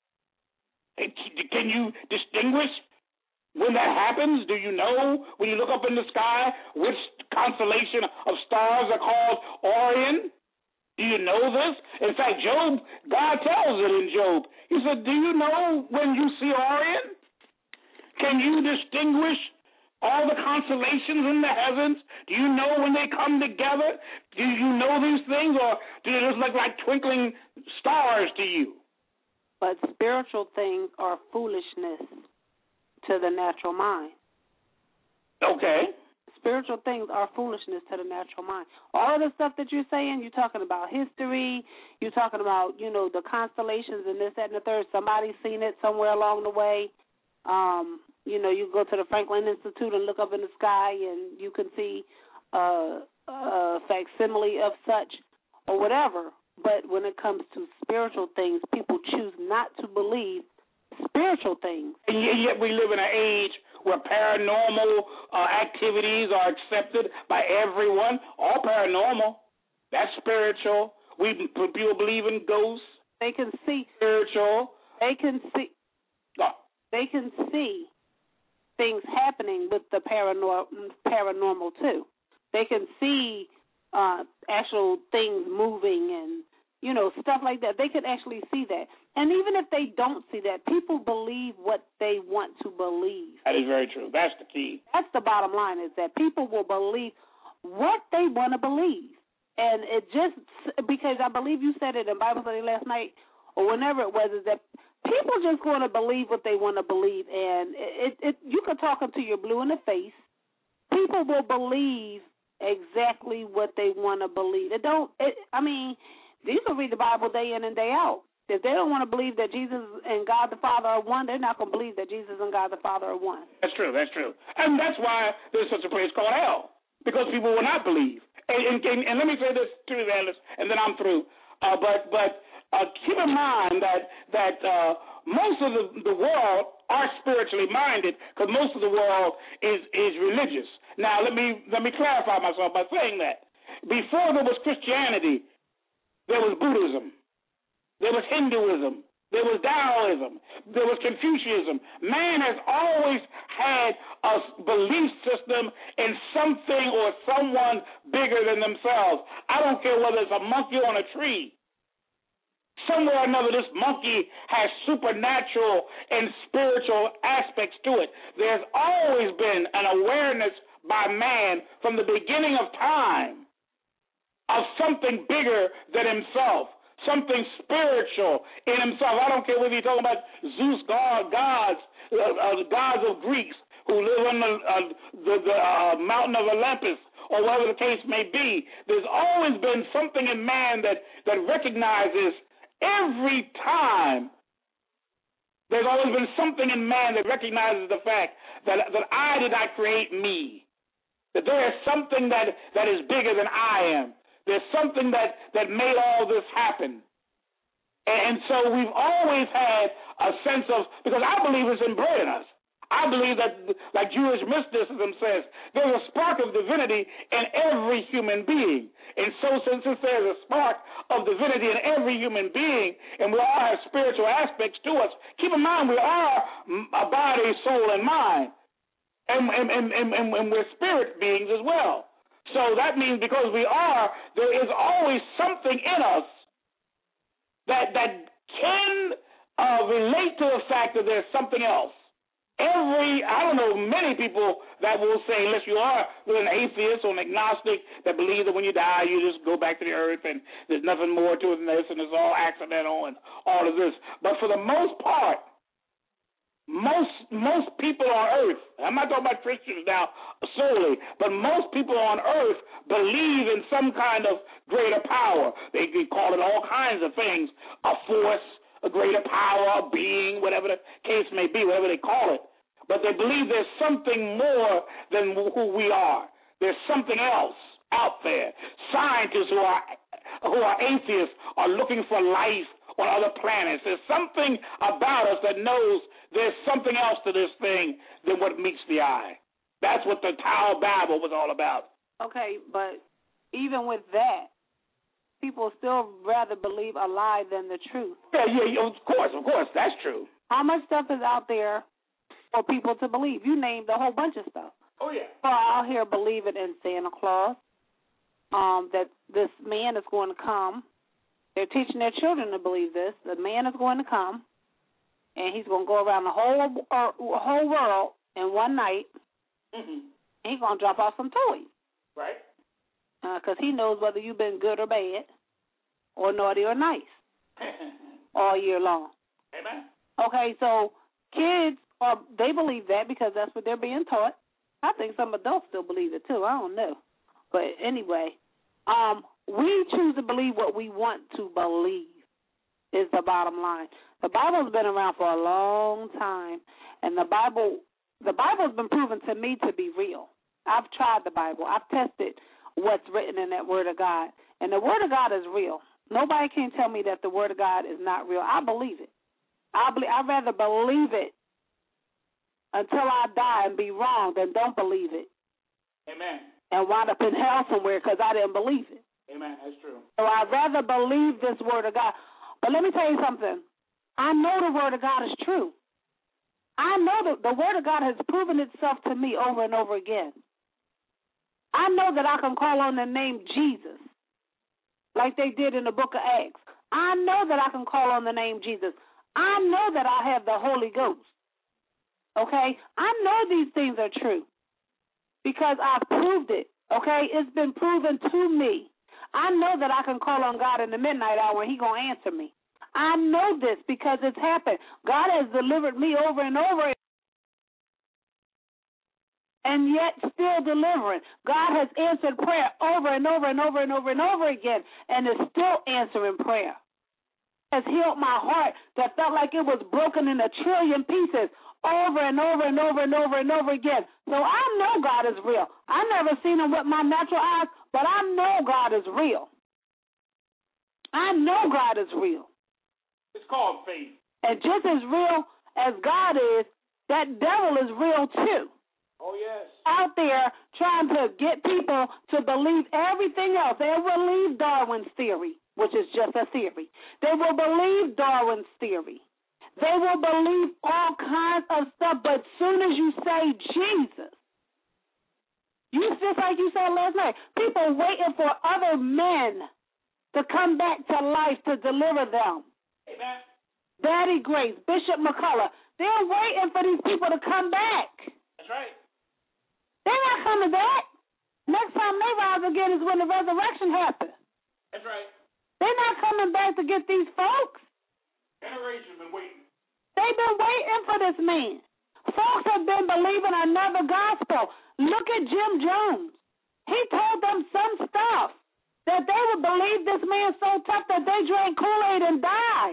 Can you distinguish when that happens? Do you know when you look up in the sky which constellation of stars are called Orion? Do you know this? In fact, God tells it in Job. He said, do you know when you see Orion? Can you distinguish all the constellations in the heavens? Do you know when they come together? Do you know these things, or do they just look like twinkling stars to you?
But spiritual things are foolishness to the natural mind.
Okay.
Spiritual things are foolishness to the natural mind. All of the stuff that you're saying, you're talking about history, you're talking about, the constellations and this, that, and the third. Somebody's seen it somewhere along the way. You go to the Franklin Institute and look up in the sky and you can see a facsimile of such or whatever. But when it comes to spiritual things, people choose not to believe spiritual things.
And yet we live in an age where paranormal activities are accepted by everyone. All paranormal. That's spiritual. People believe in ghosts.
They can see.
Spiritual.
They can see. They can see things happening with the paranormal too. They can see actual things moving and, you know, stuff like that. They can actually see that. And even if they don't see that, people believe what they want to believe.
That is very true. That's the key.
That's the bottom line, is that people will believe what they want to believe. And it just, because I believe you said it in Bible study last night or whenever it was, is that people just going to believe what they want to believe. And you can talk them to your blue in the face. People will believe exactly what they want to believe. You can read the Bible day in and day out. If they don't want to believe that Jesus and God the Father are one, they're not going to believe that Jesus and God the Father are one.
That's true. That's true. And that's why there's such a place called hell, because people will not believe. And let me say this to the analysts, and then I'm through. But keep in mind that most of the world are spiritually minded, because most of the world is religious. Now, let me clarify myself by saying that before there was Christianity, there was Buddhism, there was Hinduism, there was Taoism, there was Confucianism. Man has always had a belief system in something or someone bigger than themselves. I don't care whether it's a monkey on a tree. Somewhere or another, this monkey has supernatural and spiritual aspects to it. There's always been an awareness by man from the beginning of time of something bigger than himself, something spiritual in himself. I don't care whether you're talking about Zeus, gods of Greeks who live on the mountain of Olympus, or whatever the case may be. There's always been something in man that recognizes every time. There's always been something in man that recognizes the fact that I did not create me, that there is something that is bigger than I am. There's something that made all this happen. And so we've always had a sense of, because I believe it's inbred in us. I believe that, like Jewish mysticism says, there's a spark of divinity in every human being. And so since there's a spark of divinity in every human being, and we all have spiritual aspects to us, keep in mind we are a body, soul, and mind. And we're spirit beings as well. So that means because we are, there is always something in us that can relate to the fact that there's something else. I don't know many people that will say, unless you are an atheist or an agnostic that believe that when you die you just go back to the earth and there's nothing more to it than this and it's all accidental and all of this. But for the most part, most people on earth, I'm not talking about Christians now solely, but most people on earth believe in some kind of greater power. They call it all kinds of things, a force, a greater power, a being, whatever the case may be, whatever they call it. But they believe there's something more than who we are. There's something else out there. Scientists who are atheists are looking for life on other planets. There's something about us that knows there's something else to this thing than what meets the eye. That's what the Tower of Babel was all about.
Okay, but even with that, people still rather believe a lie than the truth.
Yeah, of course, that's true.
How much stuff is out there for people to believe? You named a whole bunch of stuff.
Oh, yeah.
So out here believing in Santa Claus, that this man is going to come. They're teaching their children to believe this. The man is going to come, and he's going to go around the whole world in one night, and he's going to drop off some toys.
Right.
Because he knows whether you've been good or bad, or naughty or nice, all year long.
Amen.
Okay, so kids, they believe that because that's what they're being taught. I think some adults still believe it, too. I don't know. But anyway, we choose to believe what we want to believe is the bottom line. The Bible's been around for a long time, and the Bible's been proven to me to be real. I've tried the Bible. I've tested what's written in that Word of God, and the Word of God is real. Nobody can tell me that the Word of God is not real. I believe it. I'd rather believe it until I die and be wrong, then don't believe it.
Amen.
And wind up in hell somewhere because I didn't believe it.
Amen. That's true.
So I'd rather believe this word of God. But let me tell you something. I know the word of God is true. I know that the word of God has proven itself to me over and over again. I know that I can call on the name Jesus like they did in the book of Acts. I know that I can call on the name Jesus. I know that I have the Holy Ghost. Okay? I know these things are true because I've proved it. Okay? It's been proven to me. I know that I can call on God in the midnight hour and He's going to answer me. I know this because it's happened. God has delivered me over and over and yet still delivering. God has answered prayer over and over and over and over and over again and is still answering prayer. Has healed my heart that felt like it was broken in a trillion pieces over and over and over and over and over again. So I know God is real. I've never seen Him with my natural eyes, but I know God is real. I know God is real.
It's called faith.
And just as real as God is, that devil is real too.
Oh, yes.
Out there trying to get people to believe everything else. They will believe Darwin's theory, which is just a theory. They will believe Darwin's theory. They will believe all kinds of stuff, but as soon as you say Jesus, just like you said last night, people waiting for other men to come back to life to deliver them.
Amen.
Daddy Grace, Bishop McCullough, they're waiting for these people to come back.
That's right.
They're not coming back. Next time they rise again is when the resurrection happens.
That's right.
They're not coming back to get these folks.
Generations been waiting.
They've been waiting for this man. Folks have been believing another gospel. Look at Jim Jones. He told them some stuff that they would believe this man so tough that they drank Kool-Aid and died.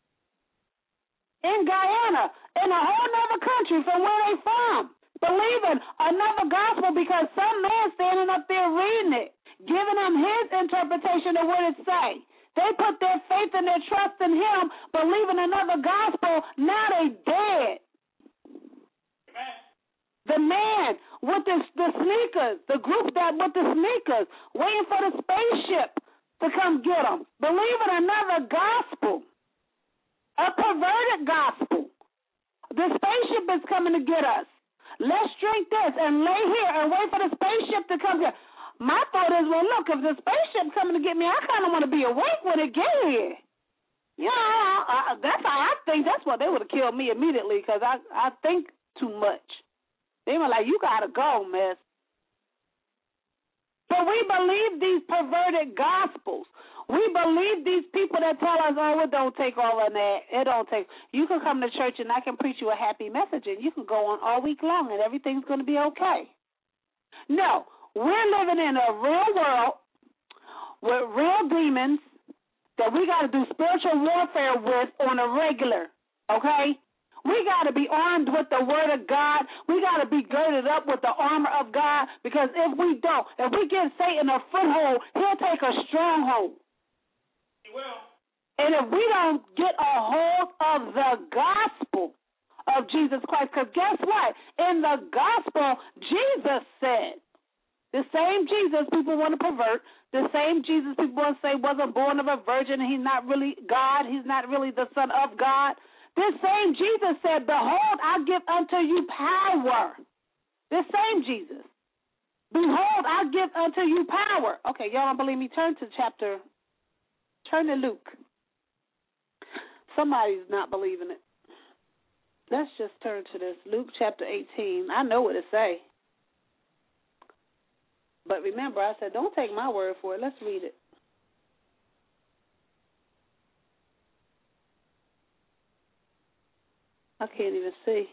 In Guyana, in a whole other country from where they from, believing another gospel because some man standing up there reading it, giving them his interpretation of what it say. They put their faith and their trust in him, believing another gospel. Now they dead.
Amen.
The man with the sneakers, the group that with the sneakers, waiting for the spaceship to come get them, believing another gospel, a perverted gospel. The spaceship is coming to get us. Let's drink this and lay here and wait for the spaceship to come here. My thought is, well, look, if the spaceship coming to get me, I kind of want to be awake when it get here. You know, that's how I think. That's why they would have killed me immediately because I think too much. They were like, you got to go, miss. But we believe these perverted gospels. We believe these people that tell us, oh, it don't take all of that. It don't take. You can come to church and I can preach you a happy message and you can go on all week long and everything's going to be okay. No, we're living in a real world with real demons that we got to do spiritual warfare with on a regular, okay? We got to be armed with the word of God. We got to be girded up with the armor of God because if we don't, if we give Satan a foothold, he'll take a stronghold.
He will.
And if we don't get a hold of the gospel of Jesus Christ, because guess what? In the gospel, Jesus said, the same Jesus people want to pervert, the same Jesus people want to say wasn't born of a virgin and he's not really God, he's not really the Son of God. This same Jesus said, behold, I give unto you power. This same Jesus. Behold, I give unto you power. Okay, y'all don't believe me? Turn to Luke. Somebody's not believing it. Let's just turn to this. Luke chapter 18. I know what it say. But remember, I said, don't take my word for it. Let's read it. I can't even see.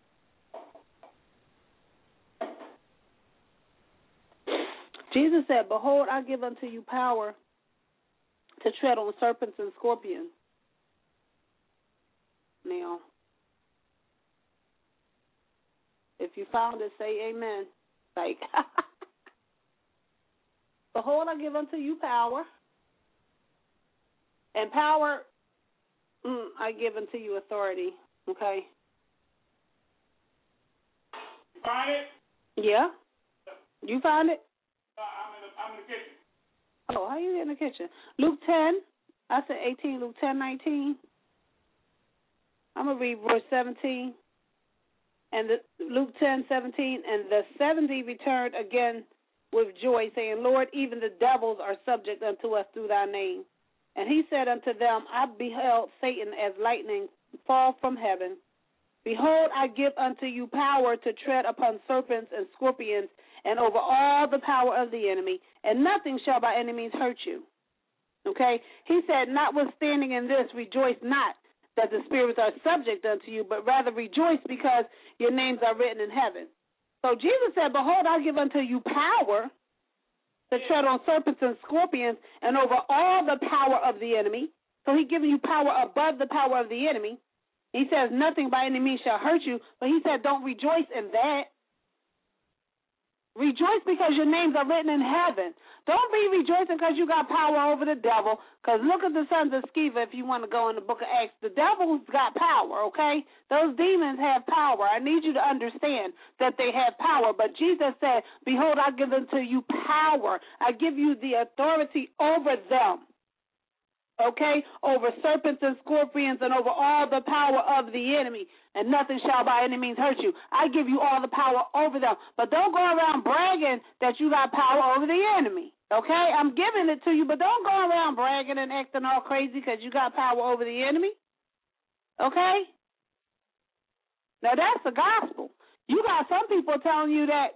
Jesus said, behold, I give unto you power to tread on serpents and scorpions. Now, if you found it, say amen. Like, behold, I give unto you power. And power, I give unto you authority. Okay?
Find it?
Yeah. You found it?
I'm in the kitchen.
Oh, how you in the kitchen? Luke 10. I said 18. Luke 10:19. I'm going to read verse 17. And Luke 10:17. And the 70 returned again with joy, saying, Lord, even the devils are subject unto us through thy name. And he said unto them, I beheld Satan as lightning fall from heaven. Behold, I give unto you power to tread upon serpents and scorpions, and over all the power of the enemy, and nothing shall by any means hurt you. Okay? He said, notwithstanding in this, rejoice not that the spirits are subject unto you, but rather rejoice because your names are written in heaven. So Jesus said, behold, I give unto you power to tread on serpents and scorpions and over all the power of the enemy. So he's giving you power above the power of the enemy. He says nothing by any means shall hurt you, but he said don't rejoice in that. Rejoice because your names are written in heaven. Don't be rejoicing because you got power over the devil, because look at the sons of Sceva if you want to go in the book of Acts. The devil's got power, okay? Those demons have power. I need you to understand that they have power. But Jesus said, behold, I give unto you power. I give you the authority over them. Okay, over serpents and scorpions and over all the power of the enemy, and nothing shall by any means hurt you. I give you all the power over them. But don't go around bragging that you got power over the enemy. Okay, I'm giving it to you, but don't go around bragging and acting all crazy because you got power over the enemy. Okay? Now that's the gospel. You got some people telling you that,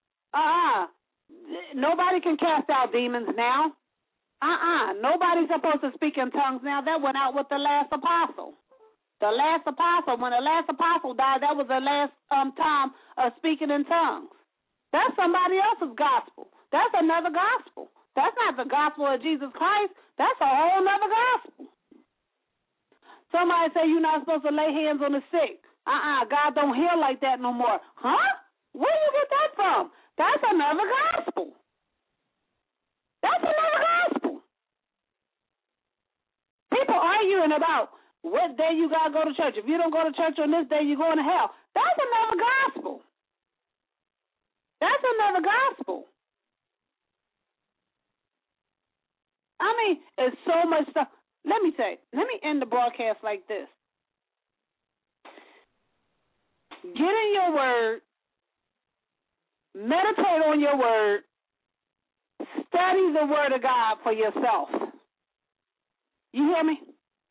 nobody can cast out demons now. Nobody's supposed to speak in tongues now. That went out with the last apostle. The last apostle, when the last apostle died, that was the last time of speaking in tongues. That's somebody else's gospel. That's another gospel. That's not the gospel of Jesus Christ. That's a whole other gospel. Somebody say you're not supposed to lay hands on the sick. God don't heal like that no more. Huh? Where do you get that from? That's another gospel. That's another gospel. People arguing about what day you got to go to church. If you don't go to church on this day, you're going to hell. That's another gospel. That's another gospel. I mean, it's so much stuff. Let me end the broadcast like this. Get in your word. Meditate on your word. Study the word of God for yourself. You hear me?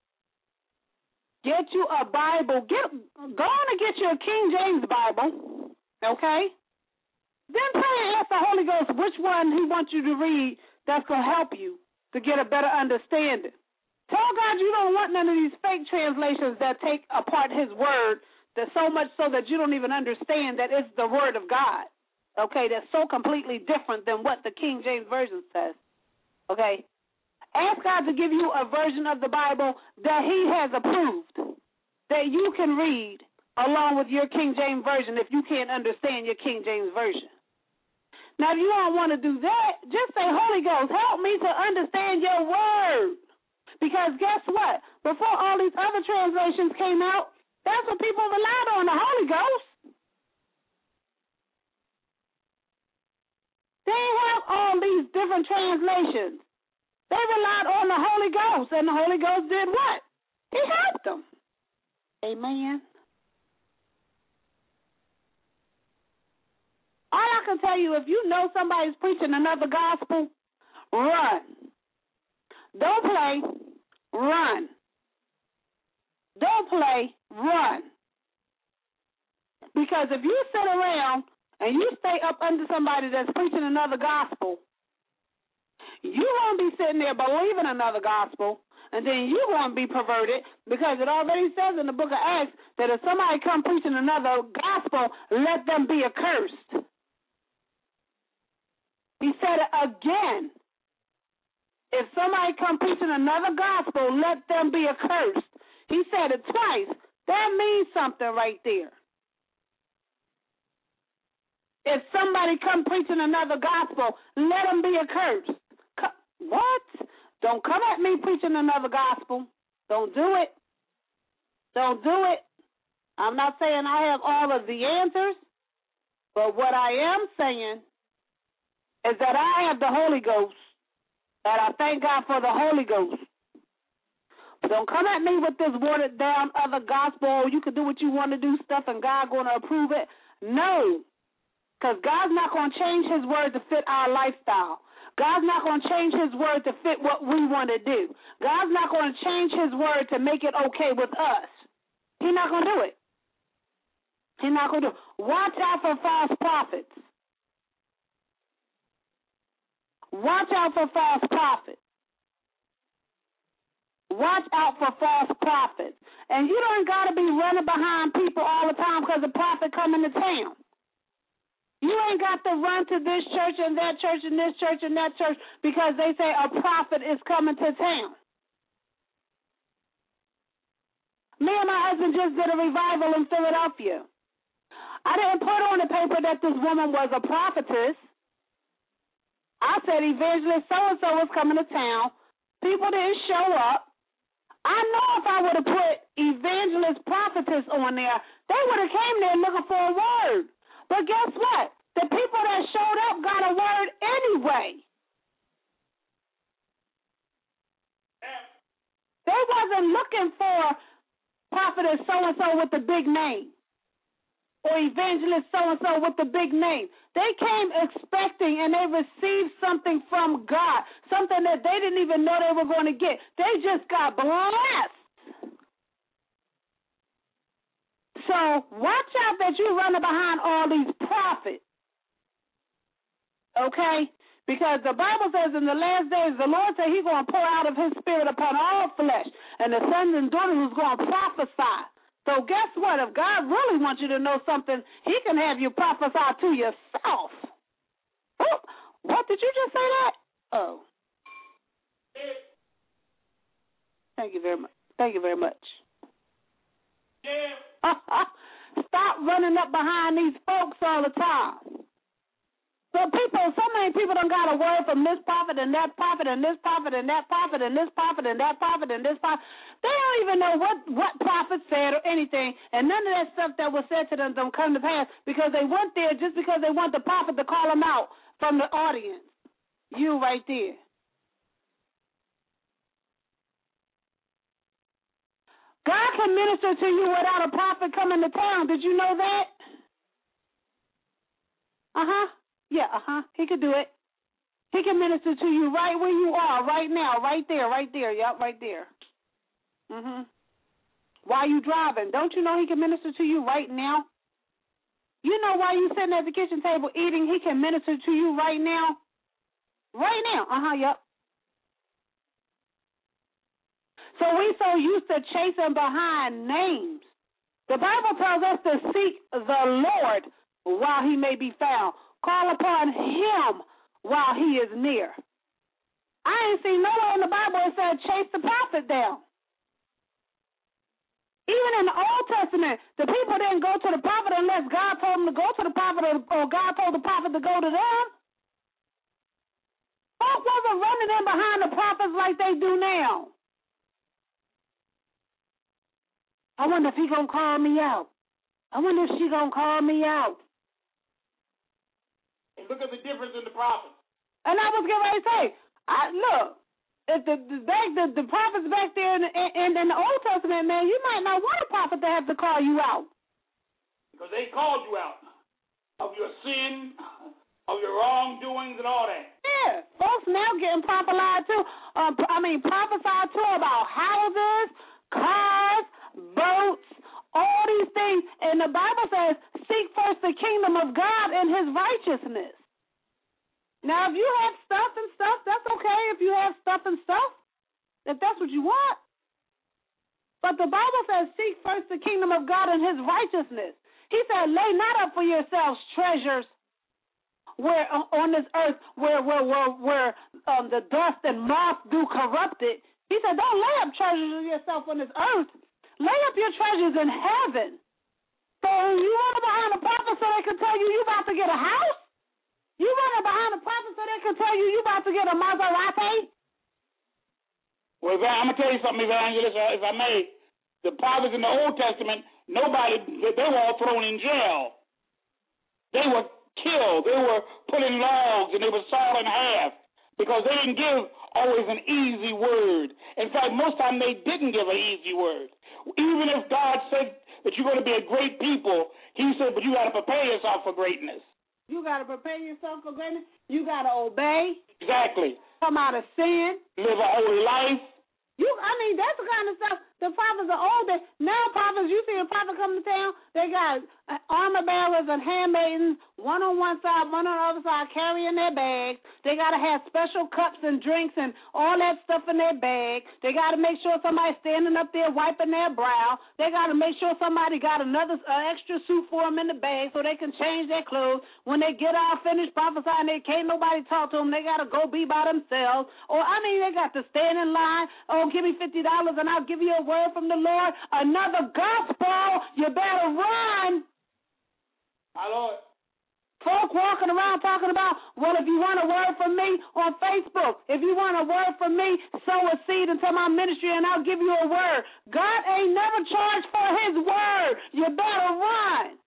Get you a Bible. Go on and get you a King James Bible, okay? Then pray and ask the Holy Ghost which one he wants you to read that's going to help you to get a better understanding. Tell God you don't want none of these fake translations that take apart his word that so much so that you don't even understand that it's the word of God, okay? That's so completely different than what the King James Version says, okay? Ask God to give you a version of the Bible that he has approved, that you can read along with your King James Version if you can't understand your King James Version. Now, if you don't want to do that, just say, Holy Ghost, help me to understand your word. Because guess what? Before all these other translations came out, that's what people relied on, the Holy Ghost. They have all these different translations. They relied on the Holy Ghost, and the Holy Ghost did what? He helped them. Amen. All I can tell you, if you know somebody's preaching another gospel, run. Don't play, run. Don't play, run. Because if you sit around and you stay up under somebody that's preaching another gospel, you won't be sitting there believing another gospel, and then you won't be perverted, because it already says in the book of Acts that if somebody come preaching another gospel, let them be accursed. He said it again. If somebody come preaching another gospel, let them be accursed. He said it twice. That means something right there. If somebody come preaching another gospel, let them be accursed. What? Don't come at me preaching another gospel. Don't do it. Don't do it. I'm not saying I have all of the answers, But what I am saying is that I have the Holy Ghost, and I thank God for the Holy Ghost. But don't come at me with this watered down other gospel. You can do what you want to do stuff, and God going to approve it. No, because God's not going to change his word to fit our lifestyle. God's not going to change his word to fit what we want to do. God's not going to change his word to make it okay with us. He's not going to do it. He's not going to do it. Watch out for false prophets. Watch out for false prophets. Watch out for false prophets. And you don't got to be running behind people all the time because a prophet coming to town. You ain't got to run to this church and that church and this church and that church because they say a prophet is coming to town. Me and my husband just did a revival in Philadelphia. I didn't put on the paper that this woman was a prophetess. I said evangelist so-and-so was coming to town. People didn't show up. I know if I would have put evangelist prophetess on there, they would have came there looking for a word. But guess what? The people that showed up got a word anyway. They wasn't looking for prophetess so-and-so with the big name or evangelist so-and-so with the big name. They came expecting and they received something from God, something that they didn't even know they were going to get. They just got blessed. So watch out that you're running behind all these prophets, okay? Because the Bible says in the last days, the Lord said he's going to pour out of his spirit upon all flesh, and the sons and daughters who's going to prophesy. So guess what? If God really wants you to know something, he can have you prophesy to yourself. Oh, what, did you just say that? Oh. Thank you very much. Thank you very much.
Yeah.
Stop running up behind these folks all the time. So many people done got a word from this prophet and that prophet and this prophet and that prophet and this prophet and that prophet and this prophet. They don't even know what prophet said or anything, and none of that stuff that was said to them don't come to pass because they went there just because they want the prophet to call them out from the audience. You right there. God can minister to you without a prophet coming to town. Did you know that? Yeah, He could do it. He can minister to you right where you are, right now, right there. Yep, right there. While you driving, don't you know he can minister to you right now? You know while you sitting at the kitchen table eating, he can minister to you right now? Right now, yep. So we so used to chasing behind names. The Bible tells us to seek the Lord while he may be found. Call upon him while he is near. I ain't seen nowhere in the Bible it said chase the prophet down. Even in the Old Testament, the people didn't go to the prophet unless God told them to go to the prophet or God told the prophet to go to them. Folk wasn't running in behind the prophets like they do now. I wonder if he going to call me out. I wonder if she going to call me out.
And look at the difference in the prophets.
And I was getting ready to say, look, if the prophets back there in the Old Testament, man, you might not want a prophet to have to call you out.
Because they called you out of your sin, of your wrongdoings and all that.
Yeah, folks now getting prophesied to about houses, cars, boats, all these things. And the Bible says, seek first the kingdom of God and his righteousness. Now, if you have stuff and stuff, that's okay if you have stuff and stuff, if that's what you want. But the Bible says, seek first the kingdom of God and his righteousness. He said, lay not up for yourselves treasures where on this earth where the dust and moth do corrupt it. He said, don't lay up treasures of yourself on this earth. Lay up your treasures in heaven. So you run behind a prophet so they can tell you about to get a house? You running behind a prophet so they can tell you about to get a Maserati?
Well, I'm going to tell you something, Evangelist, if I may. The prophets in the Old Testament, they were all thrown in jail. they were killed. They were put in logs and they were sawed in half because they didn't give always an easy word. In fact, most time they didn't give an easy word. Even if God said that you're going to be a great people, he said, but you got to prepare yourself for greatness.
You got to prepare yourself for greatness. You got to obey.
Exactly.
Come out of sin.
Live a holy life.
That's the kind of stuff. The prophets are older. Now prophets, you see a prophet come to town, they got armor bearers and handmaidens, one on one side, one on the other side, carrying their bags. They got to have special cups and drinks and all that stuff in their bag. They got to make sure somebody's standing up there wiping their brow. They got to make sure somebody got another extra suit for them in the bag so they can change their clothes. When they get all finished prophesying, they can't nobody talk to them. They got to go be by themselves. Or, they got to stand in line. Oh, give me $50 and I'll give you a word from the Lord. Another gospel. You better run.
My Lord.
Folk walking around talking about, well, if you want a word from me on Facebook, if you want a word from me, sow a seed into my ministry and I'll give you a word. God ain't never charged for his word. You better run.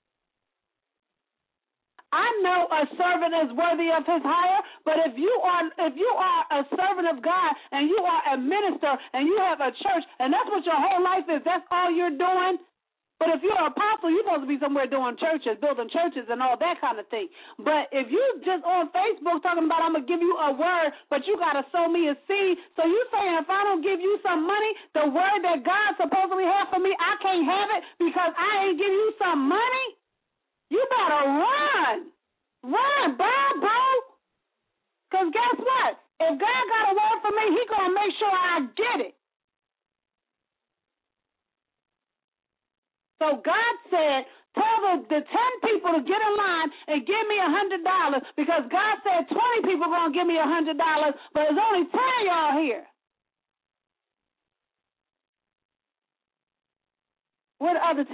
I know a servant is worthy of his hire, but if you are a servant of God and you are a minister and you have a church and that's what your whole life is, that's all you're doing. But if you're an apostle, you're supposed to be somewhere doing churches, building churches and all that kind of thing. But if you just on Facebook talking about I'm going to give you a word, but you got to sow me a seed, so you saying if I don't give you some money, the word that God supposedly has for me, I can't have it because I ain't give you some money? You better run. Run, bro. Because guess what? If God got a word for me, he going to make sure I get it. So God said, tell the 10 people to get in line and give me $100 because God said 20 people going to give me $100, but there's only 10 of y'all here. Where the other 10?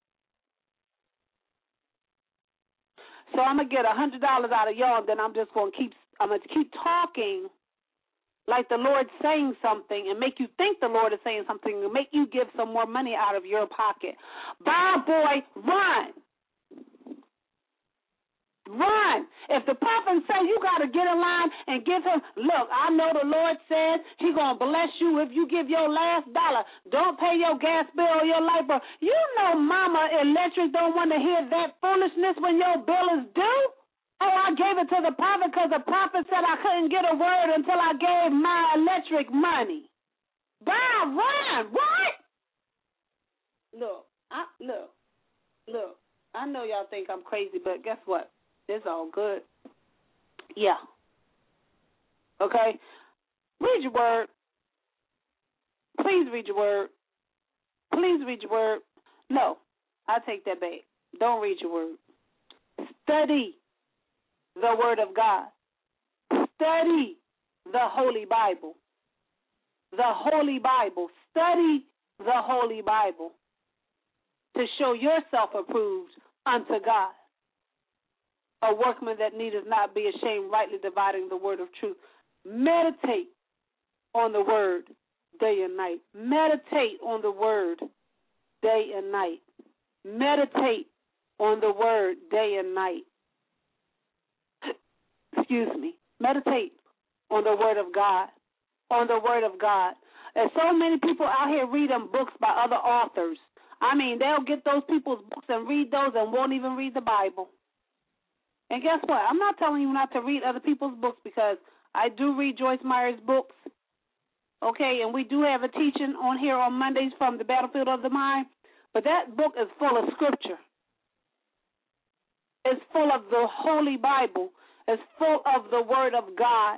So I'm going to get $100 out of y'all, and then I'm going to keep talking like the Lord's saying something and make you think the Lord is saying something and make you give some more money out of your pocket. Bye, boy, run. Run. If the prophet say you got to get in line and give him, look, I know the Lord says he going to bless you if you give your last dollar. Don't pay your gas bill or your light bill. You know Mama Electric don't want to hear that foolishness when your bill is due. Oh, I gave it to the prophet because the prophet said I couldn't get a word until I gave my electric money. Bye, run. What? Look. I know y'all think I'm crazy, but guess what? It's all good. Yeah. Okay? Read your word. Please read your word. Please read your word. No, I take that back. Don't read your word. Study the word of God. Study the Holy Bible. The Holy Bible. Study the Holy Bible to show yourself approved unto God. A workman that needeth not be ashamed, rightly dividing the word of truth. Meditate on the word day and night. Meditate on the word day and night. Meditate on the word day and night. Excuse me. Meditate on the word of God. On the word of God. There's so many people out here reading books by other authors. I mean, they'll get those people's books and read those and won't even read the Bible. And guess what? I'm not telling you not to read other people's books because I do read Joyce Meyer's books. Okay, and we do have a teaching on here on Mondays from the Battlefield of the Mind. But that book is full of scripture. It's full of the Holy Bible. It's full of the Word of God.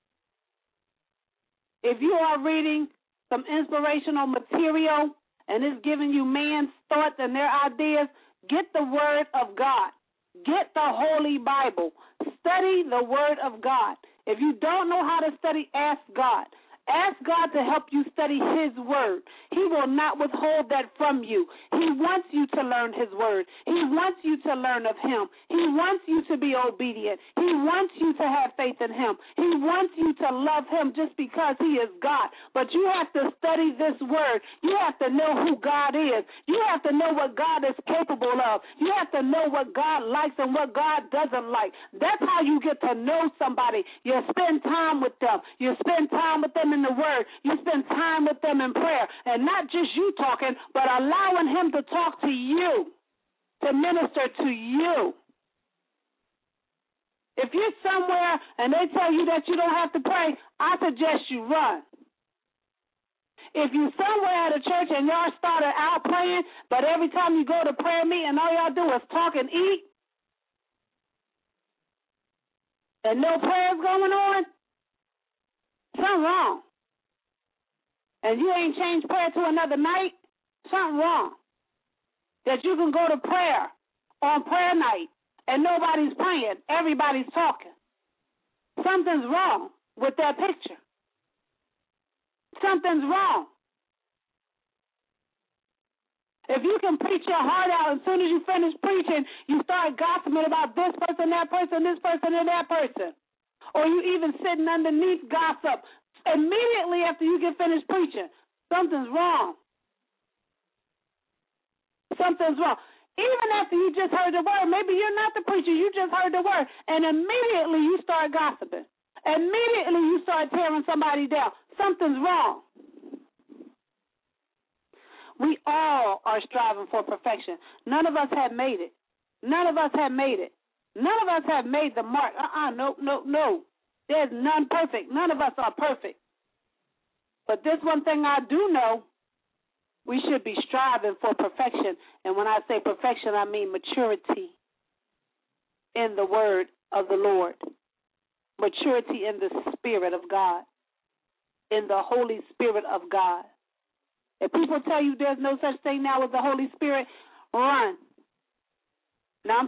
If you are reading some inspirational material and it's giving you man's thoughts and their ideas, get the Word of God. Get the Holy Bible. Study the Word of God. If you don't know how to study, ask God. Ask God to help you study His word. He will not withhold that from you. He wants you to learn His word. He wants you to learn of Him. He wants you to be obedient. He wants you to have faith in Him. He wants you to love Him just because He is God. But you have to study this word. You have to know who God is. You have to know what God is capable of. You have to know what God likes and what God doesn't like. That's how you get to know somebody. You spend time with them. You spend time with them in the word. You spend time with them in prayer. And not just you talking, but allowing Him to talk to you, to minister to you. If you're somewhere and they tell you that you don't have to pray, I suggest you run. If you're somewhere at a church and y'all started out praying, but every time you go to prayer meeting, all y'all do is talk and eat, and no prayers going on, something wrong. And you ain't changed prayer to another night, something wrong. That you can go to prayer on prayer night and nobody's praying, everybody's talking. Something's wrong with that picture. Something's wrong. If you can preach your heart out, as soon as you finish preaching, you start gossiping about this person, that person, this person, and that person. Or you even sitting underneath gossip immediately after you get finished preaching. Something's wrong. Something's wrong. Even after you just heard the word, maybe you're not the preacher, you just heard the word, and immediately you start gossiping. Immediately you start tearing somebody down. Something's wrong. We all are striving for perfection. None of us have made it. None of us have made it. None of us have made the mark. No. There's none perfect. None of us are perfect. But this one thing I do know, we should be striving for perfection. And when I say perfection, I mean maturity in the word of the Lord. Maturity in the Spirit of God, in the Holy Spirit of God. If people tell you there's no such thing now as the Holy Spirit, run. Now,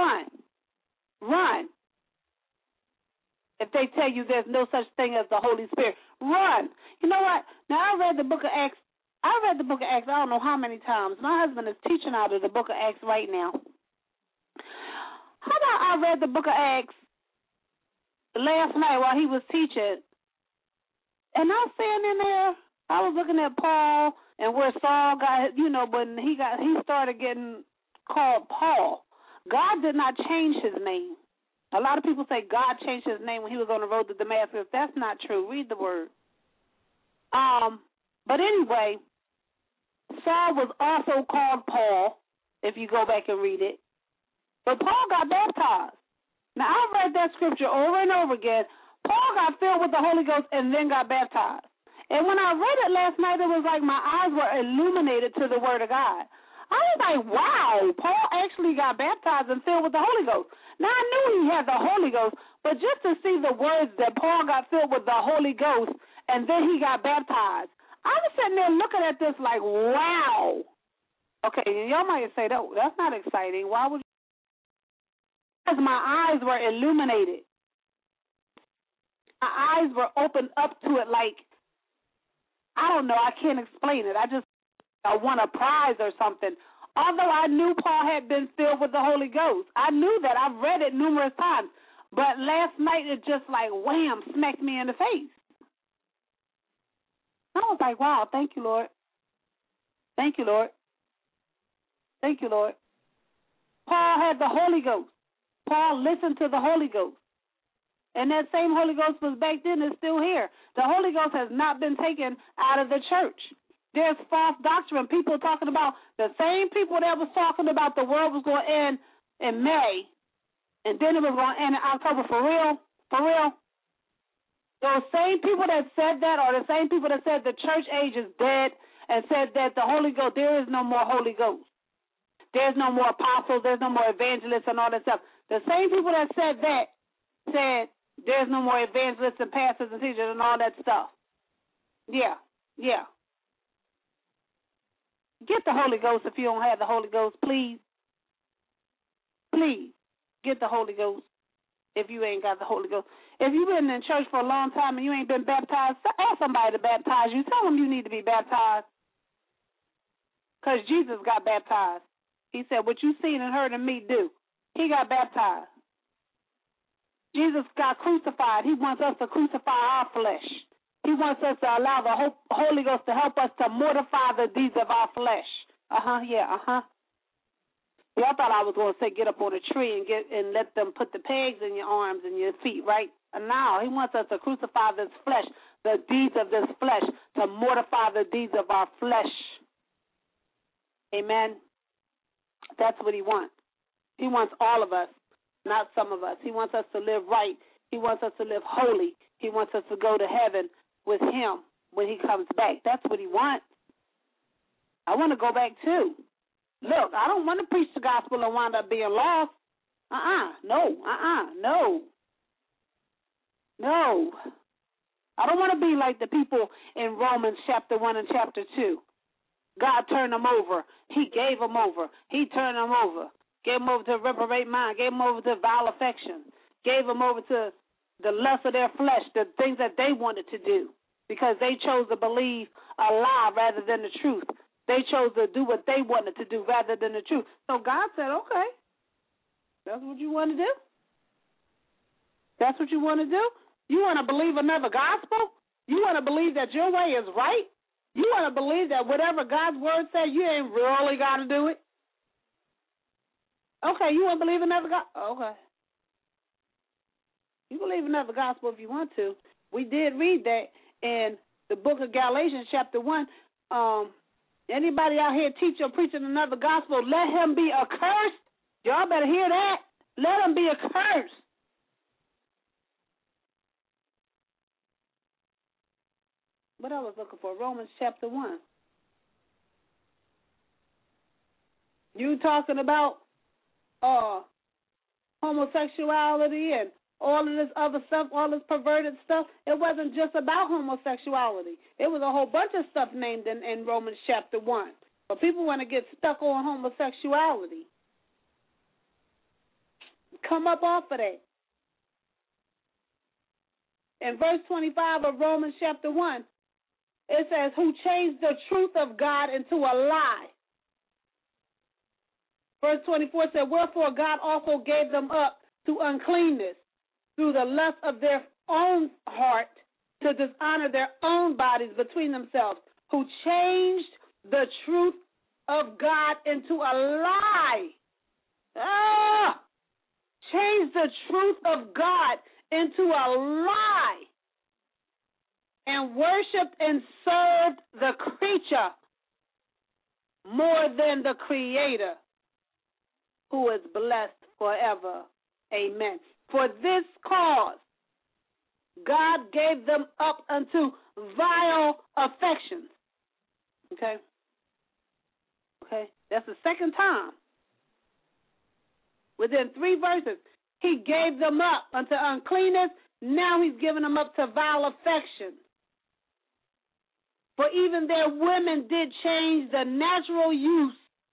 run. If they tell you there's no such thing as the Holy Spirit, run. You know what? Now, I read the book of Acts. I don't know how many times. My husband is teaching out of the book of Acts right now. How about I read the book of Acts last night while he was teaching, and I was standing in there, I was looking at Paul and where Saul got, when he started getting called Paul. God did not change his name. A lot of people say God changed his name when he was on the road to Damascus. That's not true. Read the word. But anyway, Saul was also called Paul, if you go back and read it. But Paul got baptized. Now, I read that scripture over and over again. Paul got filled with the Holy Ghost and then got baptized. And when I read it last night, it was like my eyes were illuminated to the Word of God. I was like, wow, Paul actually got baptized and filled with the Holy Ghost. Now, I knew he had the Holy Ghost, but just to see the words that Paul got filled with the Holy Ghost and then he got baptized, I was sitting there looking at this like, wow. Okay, y'all might say, that's not exciting. Why would you? Because my eyes were illuminated. My eyes were opened up to it like, I don't know, I can't explain it. I won a prize or something. Although I knew Paul had been filled with the Holy Ghost. I knew that. I've read it numerous times. But last night it just like, wham, smacked me in the face. I was like, wow, thank you, Lord. Thank you, Lord. Thank you, Lord. Paul had the Holy Ghost. Paul listened to the Holy Ghost. And that same Holy Ghost was back then, is still here. The Holy Ghost has not been taken out of the church. There's false doctrine. People talking about, the same people that was talking about the world was going to end in May, and then it was going to end in October. For real. Those same people that said that are the same people that said the church age is dead and said that the Holy Ghost, there is no more Holy Ghost. There's no more apostles. There's no more evangelists and all that stuff. The same people that said that said there's no more evangelists and pastors and teachers and all that stuff. Yeah. Get the Holy Ghost if you don't have the Holy Ghost, please. Please, get the Holy Ghost if you ain't got the Holy Ghost. If you've been in church for a long time and you ain't been baptized, ask somebody to baptize you. Tell them you need to be baptized. Because Jesus got baptized. He said, what you seen and heard of me do. He got baptized. Jesus got crucified. He wants us to crucify our flesh. He wants us to allow the Holy Ghost to help us to mortify the deeds of our flesh. Y'all thought I was going to say get up on a tree and let them put the pegs in your arms and your feet, right? And now he wants us to crucify this flesh, the deeds of this flesh, to mortify the deeds of our flesh. Amen. That's what he wants. He wants all of us, not some of us. He wants us to live right. He wants us to live holy. He wants us to go to heaven with him when he comes back. That's what he wants. I want to go back too. Look, I don't want to preach the gospel and wind up being lost. No. I don't want to be like the people in Romans chapter 1 and chapter 2. God turned them over. He gave them over. He turned them over. Gave them over to a reprobate mind. Gave them over to vile affection. Gave them over to the lust of their flesh, the things that they wanted to do, because they chose to believe a lie rather than the truth. They chose to do what they wanted to do rather than the truth. So God said, okay, that's what you want to do? That's what you want to do? You want to believe another gospel? You want to believe that your way is right? You want to believe that whatever God's word says, you ain't really got to do it? Okay, you want to believe another gospel? Okay. You believe another gospel if you want to. We did read that in the book of Galatians chapter 1. Anybody out here teaching or preaching another gospel, let him be accursed. Y'all better hear that. Let him be accursed. What I was looking for, Romans chapter 1. You talking about homosexuality and all of this other stuff, all this perverted stuff. It wasn't just about homosexuality. It was a whole bunch of stuff named in Romans chapter 1. But people want to get stuck on homosexuality. Come up off of that. In verse 25 of Romans chapter 1, it says, who changed the truth of God into a lie. Verse 24 said, wherefore God also gave them up to uncleanness through the lust of their own heart to dishonor their own bodies between themselves, who changed the truth of God into a lie. Changed the truth of God into a lie and worshipped and served the creature more than the Creator, who is blessed forever. Amen. For this cause, God gave them up unto vile affections. Okay? That's the second time. Within 3 verses, he gave them up unto uncleanness. Now he's giving them up to vile affection. For even their women did change the natural use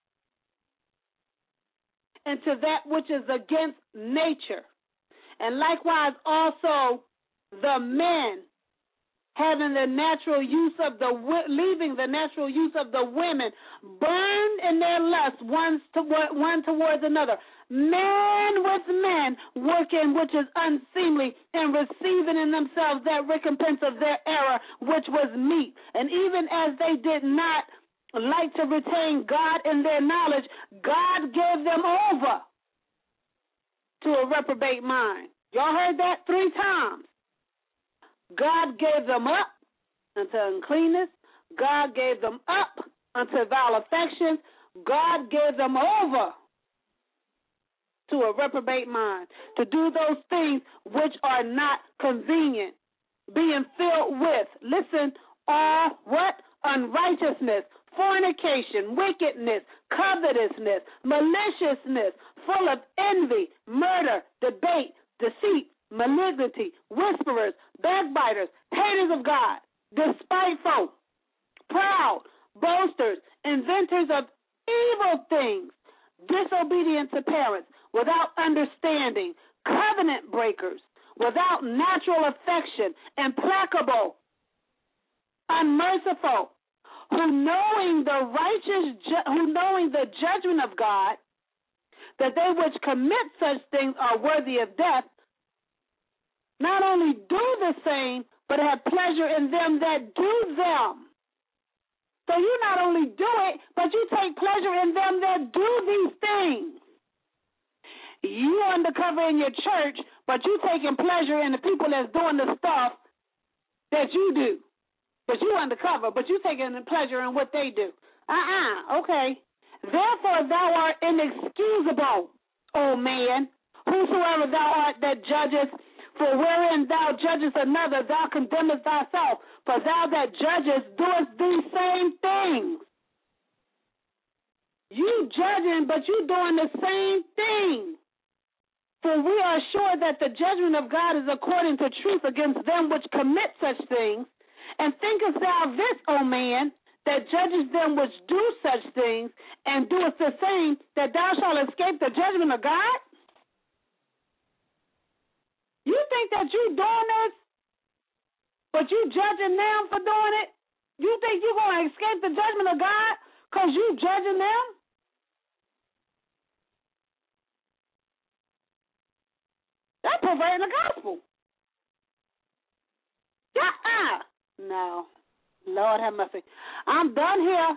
into that which is against nature. And likewise also the men, having the natural use of leaving the natural use of the women, burned in their lust one towards another. Men with men working which is unseemly, and receiving in themselves that recompense of their error which was meet. And even as they did not like to retain God in their knowledge, God gave them over to a reprobate mind. Y'all heard that 3 times. God gave them up unto uncleanness. God gave them up unto vile affections. God gave them over to a reprobate mind, to do those things which are not convenient, being filled with, listen, all what? Unrighteousness, fornication, wickedness, covetousness, maliciousness, full of envy, murder, debate, deceit, malignity, whisperers, backbiters, haters of God, despiteful, proud, boasters, inventors of evil things, disobedient to parents, without understanding, covenant breakers, without natural affection, implacable, unmerciful, who knowing the judgment of God, that they which commit such things are worthy of death, not only do the same, but have pleasure in them that do them. So you not only do it, but you take pleasure in them that do these things. You undercover in your church, but you taking pleasure in the people that's doing the stuff that you do. But you undercover, but you taking pleasure in what they do. Okay. Therefore thou art inexcusable, O man, whosoever thou art that judgest, for wherein thou judgest another, thou condemnest thyself. For thou that judgest doest these same things. You judging, but you doing the same thing. For we are sure that the judgment of God is according to truth against them which commit such things. And thinkest thou this, O man, that judges them which do such things, and doest the same, that thou shalt escape the judgment of God? You think that you doing this, but you judging them for doing it? You think you're going to escape the judgment of God because you judging them? That's perverting the gospel. No. Lord have mercy. I'm done here.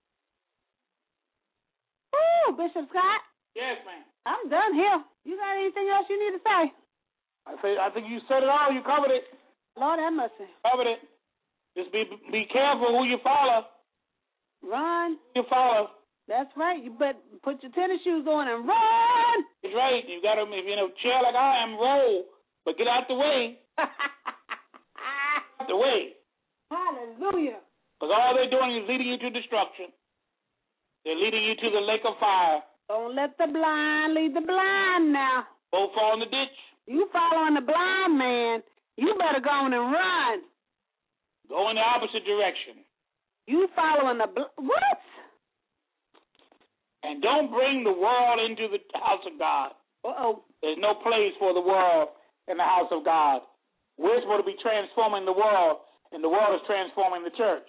Ooh, Bishop Scott.
Yes, ma'am.
I'm done here. You got anything else you need to say?
I think you said it all. You covered it.
Lord have mercy.
Covered it. Just be careful who you follow.
Run.
Who you follow.
That's right. You better put your tennis shoes on and run.
That's right. You got to, if you're in a chair like I am, roll. But get out the way. Out the way.
Hallelujah.
Because all they're doing is leading you to destruction. They're leading you to the lake of fire.
Don't let the blind lead the blind now.
Both fall in the ditch.
You following the blind man, you better go on and run.
Go in the opposite direction.
You following the what?
And don't bring the world into the house of God.
Uh-oh.
There's no place for the world in the house of God. We're supposed to be transforming the world, and the world is transforming the church.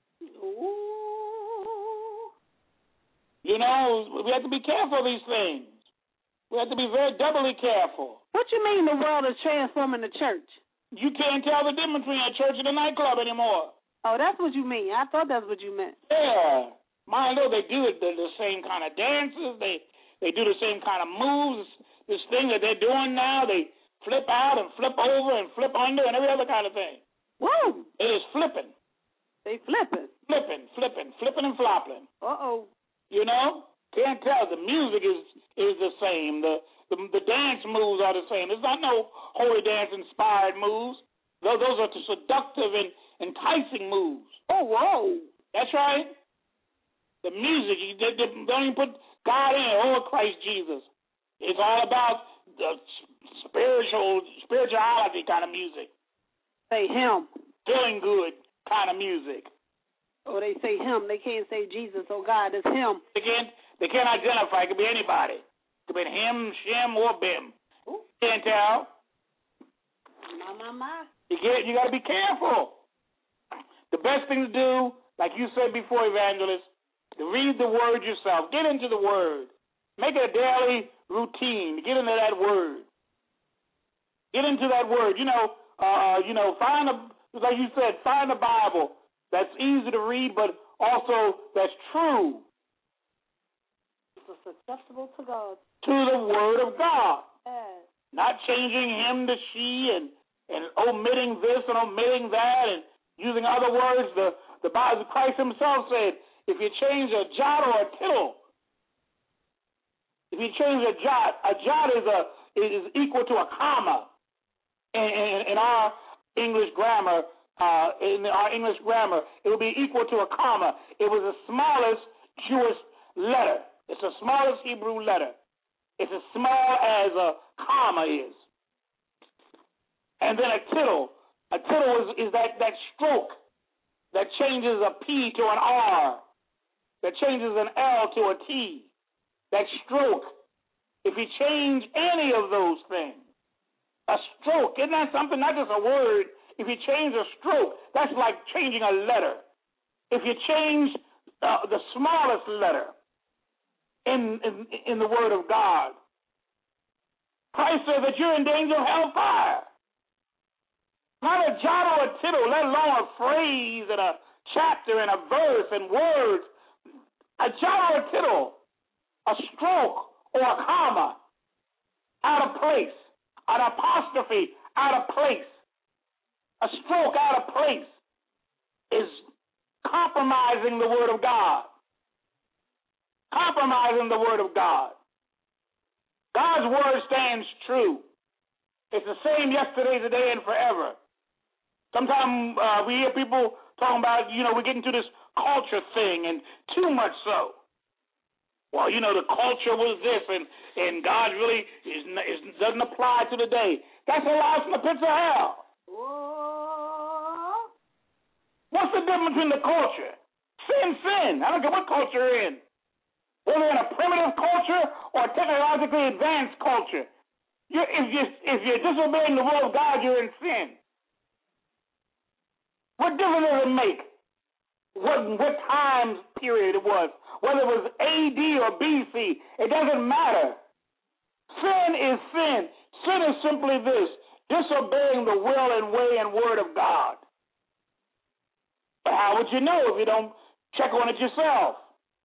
Ooh.
You know, we have to be careful of these things. We have to be very doubly careful.
What you mean the world is transforming the church?
You can't tell the difference between a church and a nightclub anymore.
Oh, that's what you mean. I thought that's what you meant.
Yeah. Mind though, they do the same kind of dances. They do the same kind of moves. This thing that they're doing now, they flip out and flip over and flip under and every other kind of thing.
Woo!
It is flipping.
They flipping.
Flipping and flopping.
Uh-oh.
You know? Can't tell. The music is the same. The dance moves are the same. There's not no holy dance inspired moves. Those are the seductive and enticing moves.
Oh, whoa.
That's right. The music, they don't even put God in it or Christ Jesus. It's all about the spirituality kind of music.
Say him.
Feeling good kind of music.
Oh, they say him. They can't say Jesus or God. It's him.
They can't identify. It could be anybody. It could be him, Shem, or Bim.
Ooh.
Can't tell.
My.
You got to be careful. The best thing to do, like you said before, Evangelist, to read the Word yourself. Get into the Word. Make it a daily routine to get into that Word. Get into that Word. Find like you said, find a Bible that's easy to read, but also that's true.
It's acceptable to God.
To the Word of God.
Yes.
Not changing him to she and omitting this and omitting that and using other words. The Bible, Christ himself said, if you change a jot or a tittle, if you change a jot is equal to a comma in our English grammar. It will be equal to a comma. It was the smallest Jewish letter. It's the smallest Hebrew letter. It's as small as a comma is. And then a tittle. A tittle is that stroke that changes a P to an R, that changes an L to a T. That stroke. If you change any of those things, A stroke, isn't that something? Not just a word. If you change a stroke, that's like changing a letter. If you change the smallest letter in the Word of God, Christ said that you're in danger of hellfire. Not a jot or a tittle, let alone a phrase and a chapter and a verse and words. A jot or a tittle, a stroke or a comma out of place, an apostrophe out of place, a stroke out of place is compromising the Word of God. Compromising the Word of God. God's Word stands true. It's the same yesterday, today, and forever. Sometimes we hear people talking about, we're getting to this culture thing, and too much so. Well, the culture was this, and God really doesn't apply to the day. That's a lie from the pits of hell. What's the difference between the culture? Sin. I don't care what culture you're in. Whether in a primitive culture or a technologically advanced culture. If you're disobeying the will of God, you're in sin. What difference does it make what time period it was? Whether it was AD or BC, it doesn't matter. Sin is sin. Sin is simply this, disobeying the will and way and word of God. But how would you know if you don't check on it yourself?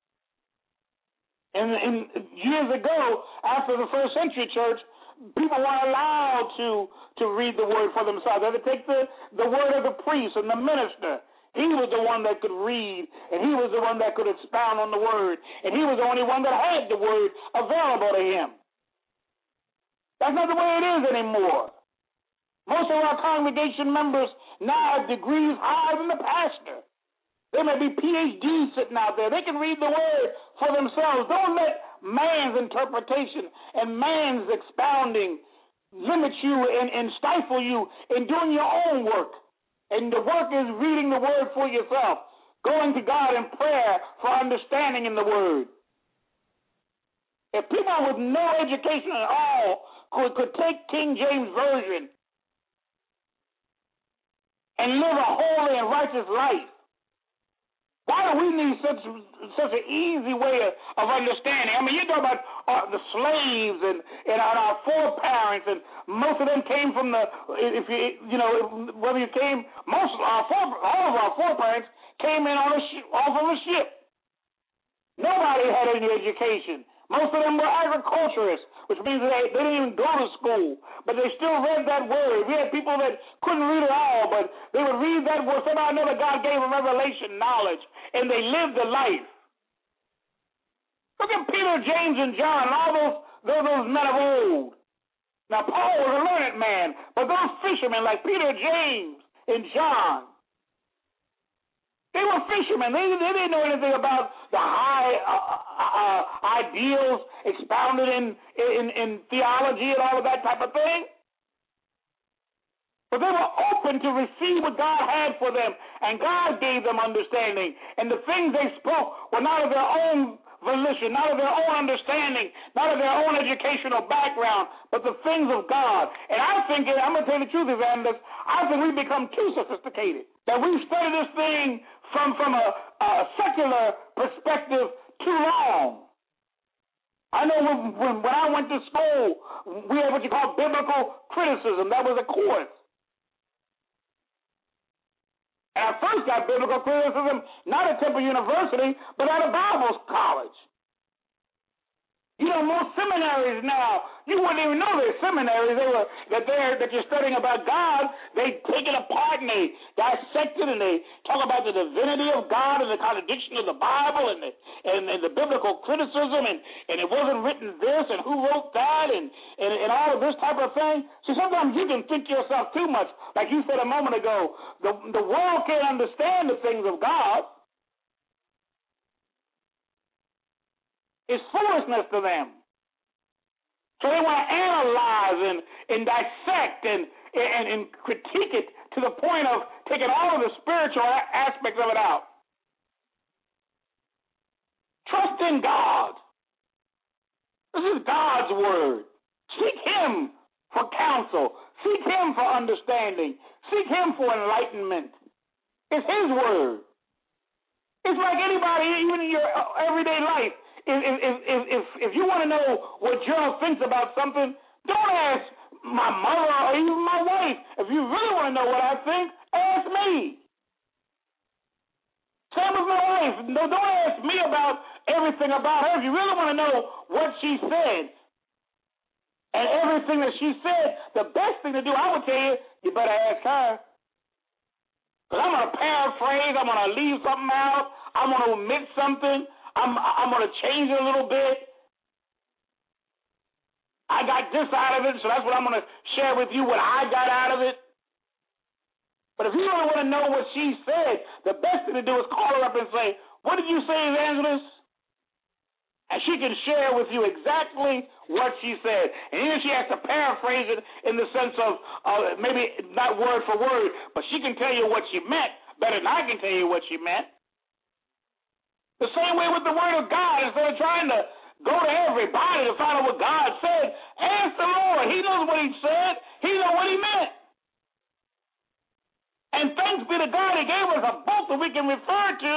And years ago, after the first century church, people weren't allowed to read the word for themselves. They had to take the word of the priest and the minister. He was the one that could read, and he was the one that could expound on the word, and he was the only one that had the word available to him. That's not the way it is anymore. Most of our congregation members now have degrees higher than the pastor. There may be PhDs sitting out there. They can read the word for themselves. Don't let man's interpretation and man's expounding limit you and stifle you in doing your own work. And the work is reading the word for yourself, going to God in prayer for understanding in the word. If people with no education at all could take King James Version and live a holy and righteous life, why do we need such an easy way of understanding? I mean, you talk about the slaves and our foreparents, and most of them came from all of our foreparents came in off of a ship. Nobody had any education. Most of them were agriculturists, which means they didn't even go to school, but they still read that word. We had people that couldn't read at all, but they would read that word. Somehow or another, God gave them revelation knowledge, and they lived a life. Look at Peter, James, and John, and all those men of old. Now, Paul was a learned man, but those fishermen like Peter, James, and John, they were fishermen. They didn't know anything about the high ideals expounded in theology and all of that type of thing. But they were open to receive what God had for them, and God gave them understanding. And the things they spoke were not of their own volition, not of their own understanding, not of their own educational background, but the things of God. And I think, I'm going to tell you the truth, evangelist, I think we've become too sophisticated, that we've studied this thing from a secular perspective too long. I know when I went to school, we had what you call biblical criticism. That was a course. And I first got biblical criticism not at Temple University, but at a Bible college. Most seminaries now, you wouldn't even know they're seminaries. That you're studying about God. They take it apart and they dissect it and they talk about the divinity of God and the contradiction of the Bible and the biblical criticism and it wasn't written this and who wrote that and all of this type of thing. See, sometimes you can think yourself too much. Like you said a moment ago, the world can't understand the things of God. It's foolishness to them. So they want to analyze and dissect and critique it to the point of taking all of the spiritual aspects of it out. Trust in God. This is God's word. Seek Him for counsel. Seek him for understanding. Seek him for enlightenment. It's his word. It's like anybody, even in your everyday life. If you want to know what Gerald thinks about something, don't ask my mother or even my wife. If you really want to know what I think, ask me. Same with my wife. No, don't ask me about everything about her. If you really want to know what she said and everything that she said, the best thing to do, I would tell you, you better ask her. Because I'm going to paraphrase. I'm going to leave something out. I'm going to omit something. I'm going to change it a little bit. I got this out of it, so that's what I'm going to share with you, what I got out of it. But if you really want to know what she said, the best thing to do is call her up and say, what did you say, Evangelist? And she can share with you exactly what she said. And even if she has to paraphrase it in the sense of maybe not word for word, but she can tell you what she meant better than I can tell you what she meant. The same way with the word of God. Instead of trying to go to everybody to find out what God said, ask the Lord. He knows what he said. He knows what he meant. And thanks be to God, he gave us a book that we can refer to.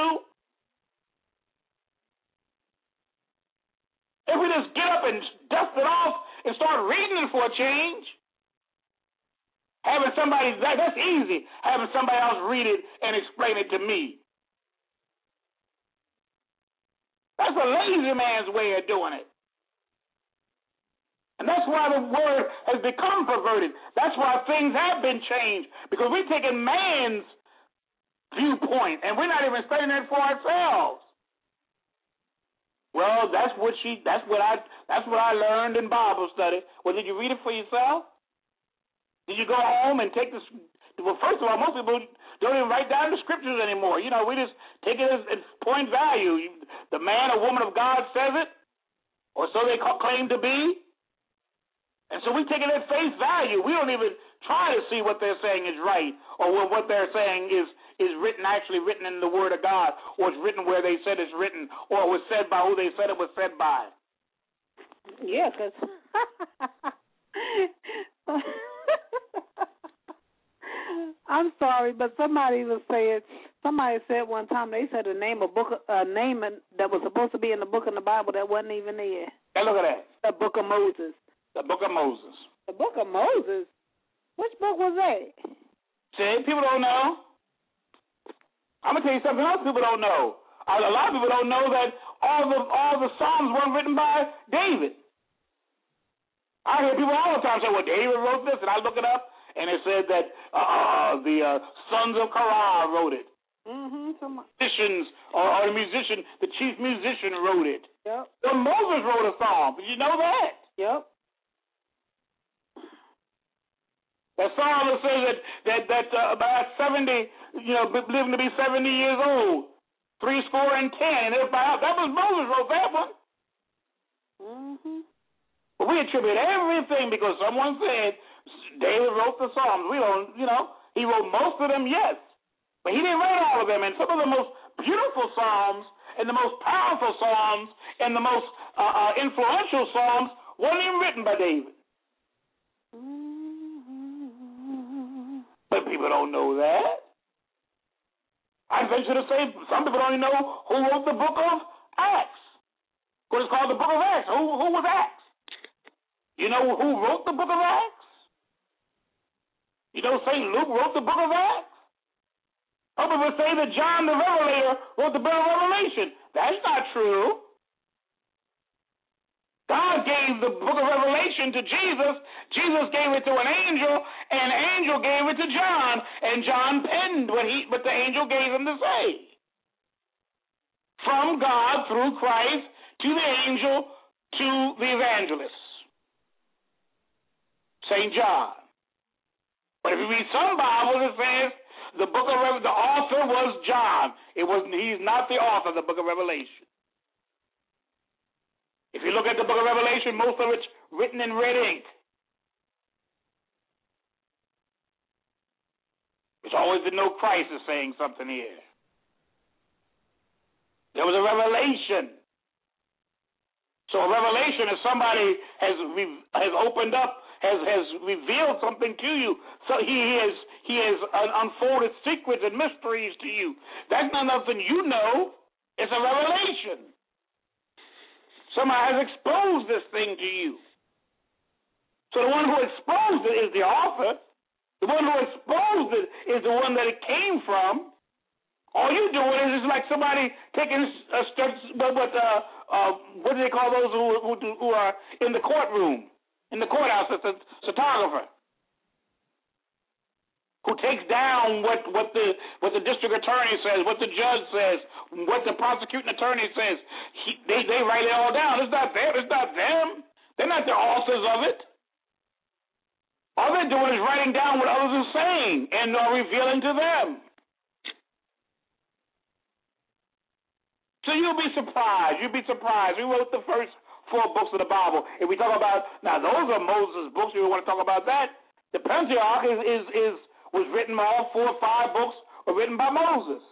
If we just get up and dust it off and start reading it for a change, having somebody, that's easy, having somebody else read it and explain it to me. That's a lazy man's way of doing it. And that's why the word has become perverted. That's why things have been changed. Because we're taking man's viewpoint, and we're not even studying it for ourselves. Well, that's what I learned in Bible study. Well, did you read it for yourself? Did you go home and take this? Well, first of all, most people don't even write down the scriptures anymore. You know, we just take it as point value. The man or woman of God says it, or so they claim to be. And so we take it at face value. We don't even try to see what they're saying is right, or what they're saying is actually written in the Word of God, or it's written where they said it's written, or it was said by who they said it was said by.
Yeah, because I'm sorry, but somebody said one time, they said a name that was supposed to be in the book in the Bible that wasn't even there.
Hey, look at that.
The book of Moses.
The book of Moses.
The book of Moses? Which book was that?
See, people don't know. I'm going to tell you something else people don't know. A lot of people don't know that all the Psalms weren't written by David. I hear people all the time say, well, David wrote this, and I look it up, and it said that the sons of Korah wrote it. Musicians, or the musician, the chief musician wrote it.
Yep.
Well, Moses wrote a psalm. Did you know that?
Yep.
That psalm that says that about 70, living to be 70 years old, 70, and that was Moses wrote that one. But we attribute everything because someone said David wrote the Psalms. We don't, he wrote most of them, yes. But he didn't write all of them. And some of the most beautiful Psalms and the most powerful Psalms and the most influential Psalms weren't even written by David. But people don't know that. I venture to say some people don't even know who wrote the book of Acts. Because it's called the book of Acts. Who was Acts? You know who wrote the book of Acts? You know St. Luke wrote the book of Acts? Some people say that John the Revelator wrote the book of Revelation. That's not true. God gave the book of Revelation to Jesus. Jesus gave it to an angel, and an angel gave it to John, and John penned what the angel gave him to say. From God, through Christ, to the angel, to the evangelist. St. John. But if you read some Bibles, it says the author was John. He's not the author of the book of Revelation. If you look at the book of Revelation, most of it's written in red ink. It's always the no Christ is saying something here. There was a revelation. So a revelation is somebody has opened up, has revealed something to you. So he has unfolded secrets and mysteries to you. That's not nothing you know. It's a revelation. Somebody has exposed this thing to you. So the one who exposed it is the author. The one who exposed it is the one that it came from. All you're doing is just like somebody taking what do they call those who are in the courtroom, in the courthouse? It's a photographer who takes down what the district attorney says, what the judge says, what the prosecuting attorney says. They write it all down. It's not them. It's not them. They're not the authors of it. All they're doing is writing down what others are saying and are revealing to them. So you'll be surprised. You'll be surprised. We wrote the first 4 books of the Bible. If we talk about, now those are Moses' books. We want to talk about that. The Pentateuch was written by all 4 or 5 books were written by Moses.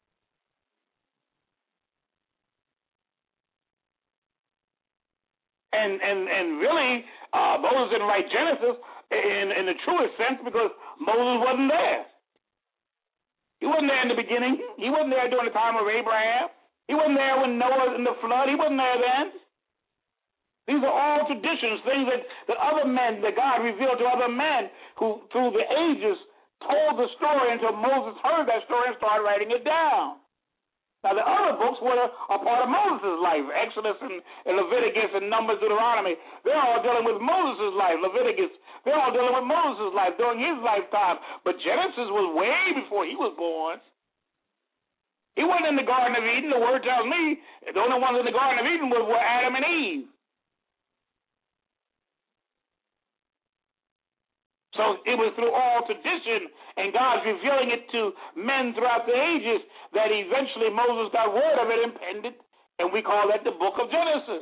And really, Moses didn't write Genesis in the truest sense because Moses wasn't there. He wasn't there in the beginning. He wasn't there during the time of Abraham. He wasn't there when Noah in the flood. He wasn't there then. These are all traditions, things that other men, that God revealed to other men who, through the ages, told the story until Moses heard that story and started writing it down. Now, the other books were a part of Moses' life, Exodus and Leviticus and Numbers, Deuteronomy. They're all dealing with Moses' life, Leviticus. They're all dealing with Moses' life during his lifetime. But Genesis was way before he was born. He wasn't in the Garden of Eden. The Word tells me the only ones in the Garden of Eden were Adam and Eve. So it was through all tradition and God's revealing it to men throughout the ages that eventually Moses got word of it and penned it, and we call that the book of Genesis.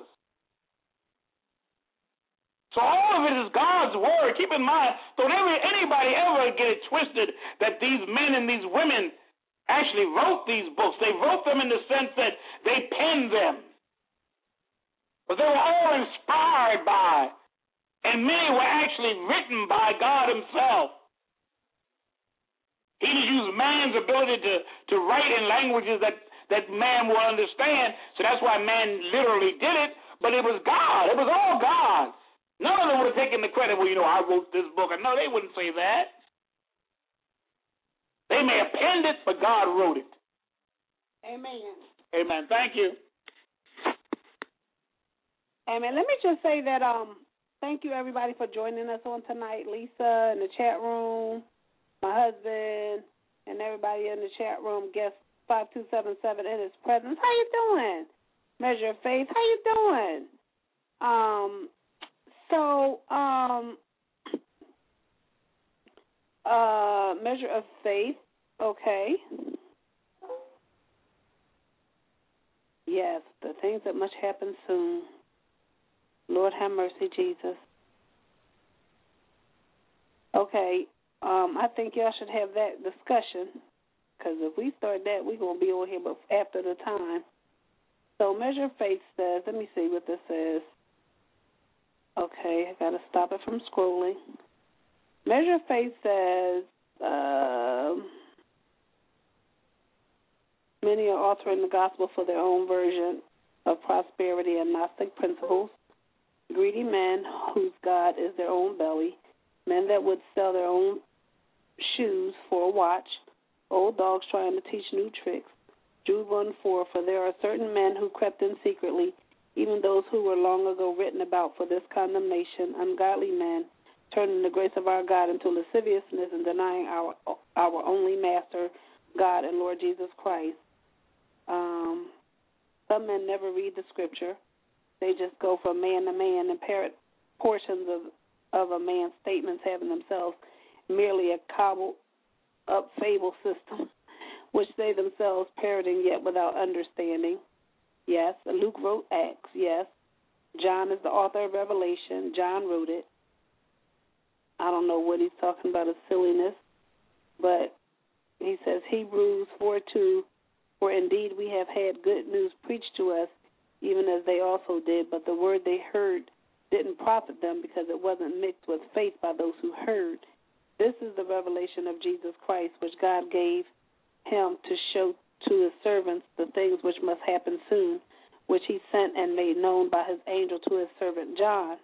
So all of it is God's word. Keep in mind, don't anybody ever get it twisted that these men and these women actually wrote these books. They wrote them in the sense that they penned them. But they were all inspired by, and many were actually written by God himself. He just used man's ability to write in languages that man will understand. So that's why man literally did it. But it was God. It was all God. None of them would have taken the credit, well, I wrote this book. No, they wouldn't say that. They may have penned it, but God wrote it.
Amen.
Amen. Thank you.
Amen. Let me just say that thank you, everybody, for joining us on tonight. Lisa in the chat room, my husband, and everybody in the chat room, guest 5277 in his presence. How you doing? Measure of Faith, how you doing? Measure of Faith, okay. Yes, the things that must happen soon. Lord have mercy, Jesus. Okay, I think y'all should have that discussion, because if we start that, we're going to be on here but after the time. So Measure of Faith says, let me see what this says. Okay, I got to stop it from scrolling. Measure of Faith says, many are altering the gospel for their own version of prosperity and Gnostic principles. Greedy men whose God is their own belly, men that would sell their own shoes for a watch, old dogs trying to teach new tricks. Jude 1:4, for there are certain men who crept in secretly, even those who were long ago written about for this condemnation, ungodly men, turning the grace of our God into lasciviousness and denying our only Master, God and Lord Jesus Christ. Some men never read the Scripture. They just go from man to man and parrot portions of a man's statements, having themselves merely a cobbled-up fable system, which they themselves parroting yet without understanding. Yes, Luke wrote Acts, yes. John is the author of Revelation. John wrote it. I don't know what he's talking about, is silliness, but he says Hebrews 4:2, for indeed we have had good news preached to us, even as they also did, but the word they heard didn't profit them because it wasn't mixed with faith by those who heard. This is the revelation of Jesus Christ, which God gave him to show to his servants the things which must happen soon, which he sent and made known by his angel to his servant John,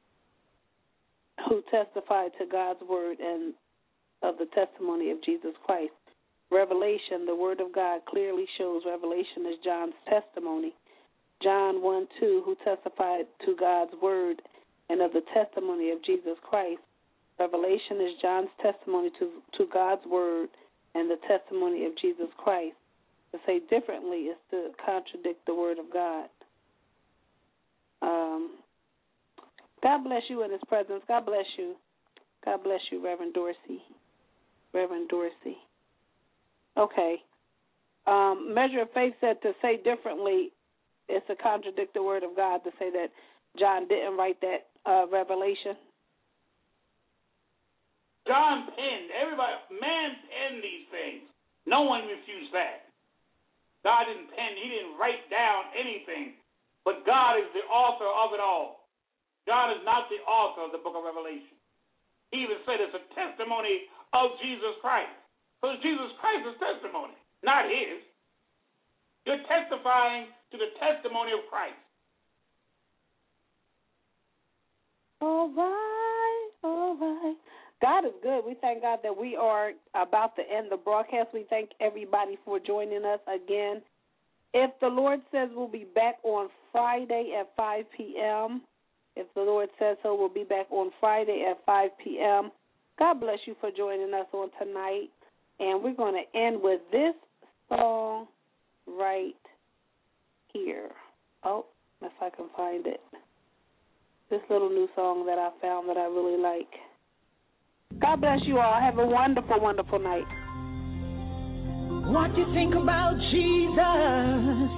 who testified to God's word and of the testimony of Jesus Christ. Revelation, the word of God, clearly shows revelation is John's testimony. John 1:2, who testified to God's word and of the testimony of Jesus Christ. Revelation is John's testimony to God's word and the testimony of Jesus Christ. To say differently is to contradict the word of God. God bless you in his presence. God bless you. God bless you, Reverend Dorsey. Reverend Dorsey. Okay. Measure of Faith said to say differently is to contradict the word of God, to say that John didn't write that revelation.
John penned, man penned these things. No one refused that. God didn't pen, he didn't write down anything, but God is the author of it all. John is not the author of the book of Revelation. He even said it's a testimony of Jesus Christ. So it's Jesus Christ's testimony, not his. You're testifying to the testimony of Christ.
All right, all right. God is good. We thank God that we are about to end the broadcast. We thank everybody for joining us again. If the Lord says, we'll be back on Friday at 5 p.m. If the Lord says so, we'll be back on Friday at 5 p.m. God bless you for joining us on tonight. And we're going to end with this song right here. Oh, if I can find it. This little new song that I found that I really like. God bless you all. Have a wonderful, wonderful night.
What do you think about Jesus?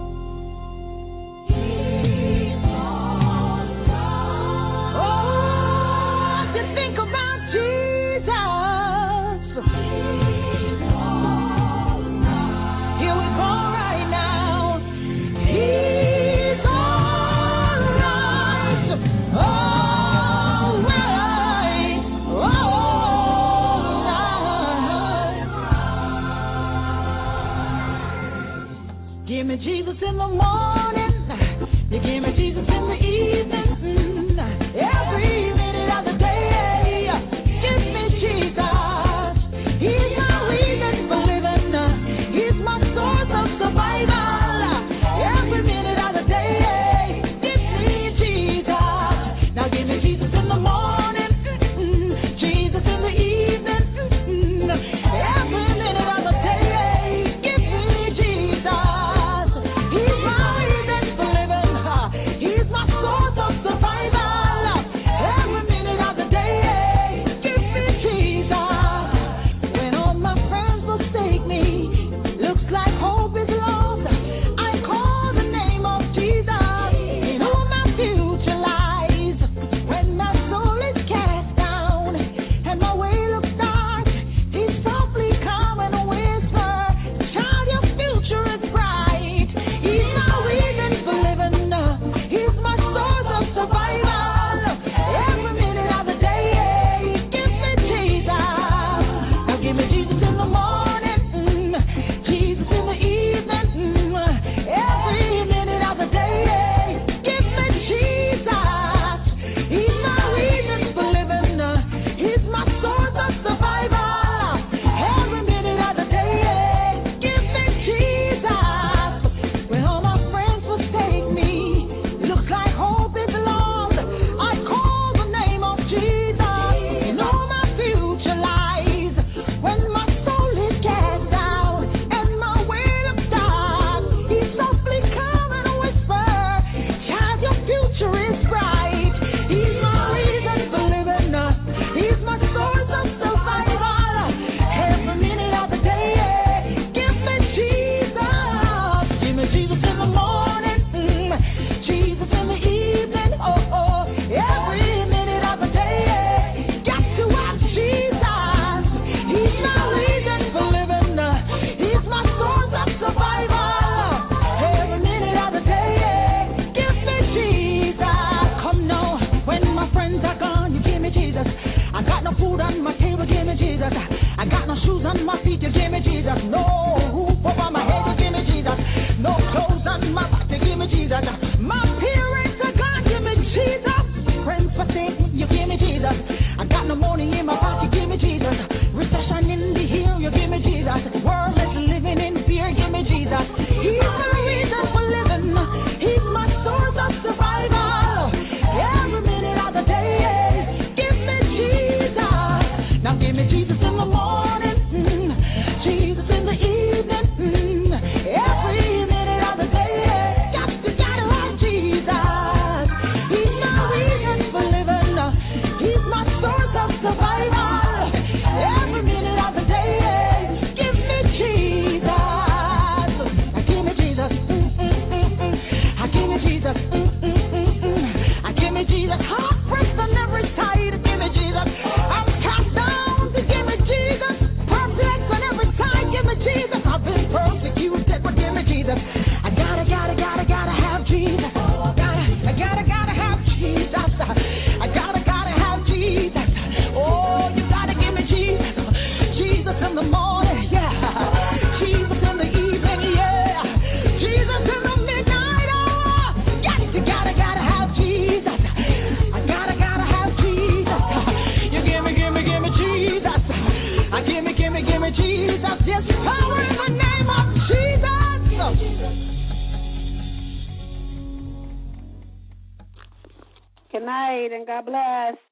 Oh, what do you think about Jesus? Here we go right now. He's all right. All right. All right. Give me Jesus in the morning. You give me Jesus in the evening. Every minute of the day. Give me Jesus. He's my reason for living. He's my source of survival. Every minute of the day. Give me Jesus. Now give me Jesus in the morning. Jesus in the evening. Every minute of the day. Give me Jesus. He's my reason for living. He's my source of survival.
Good night, and God bless.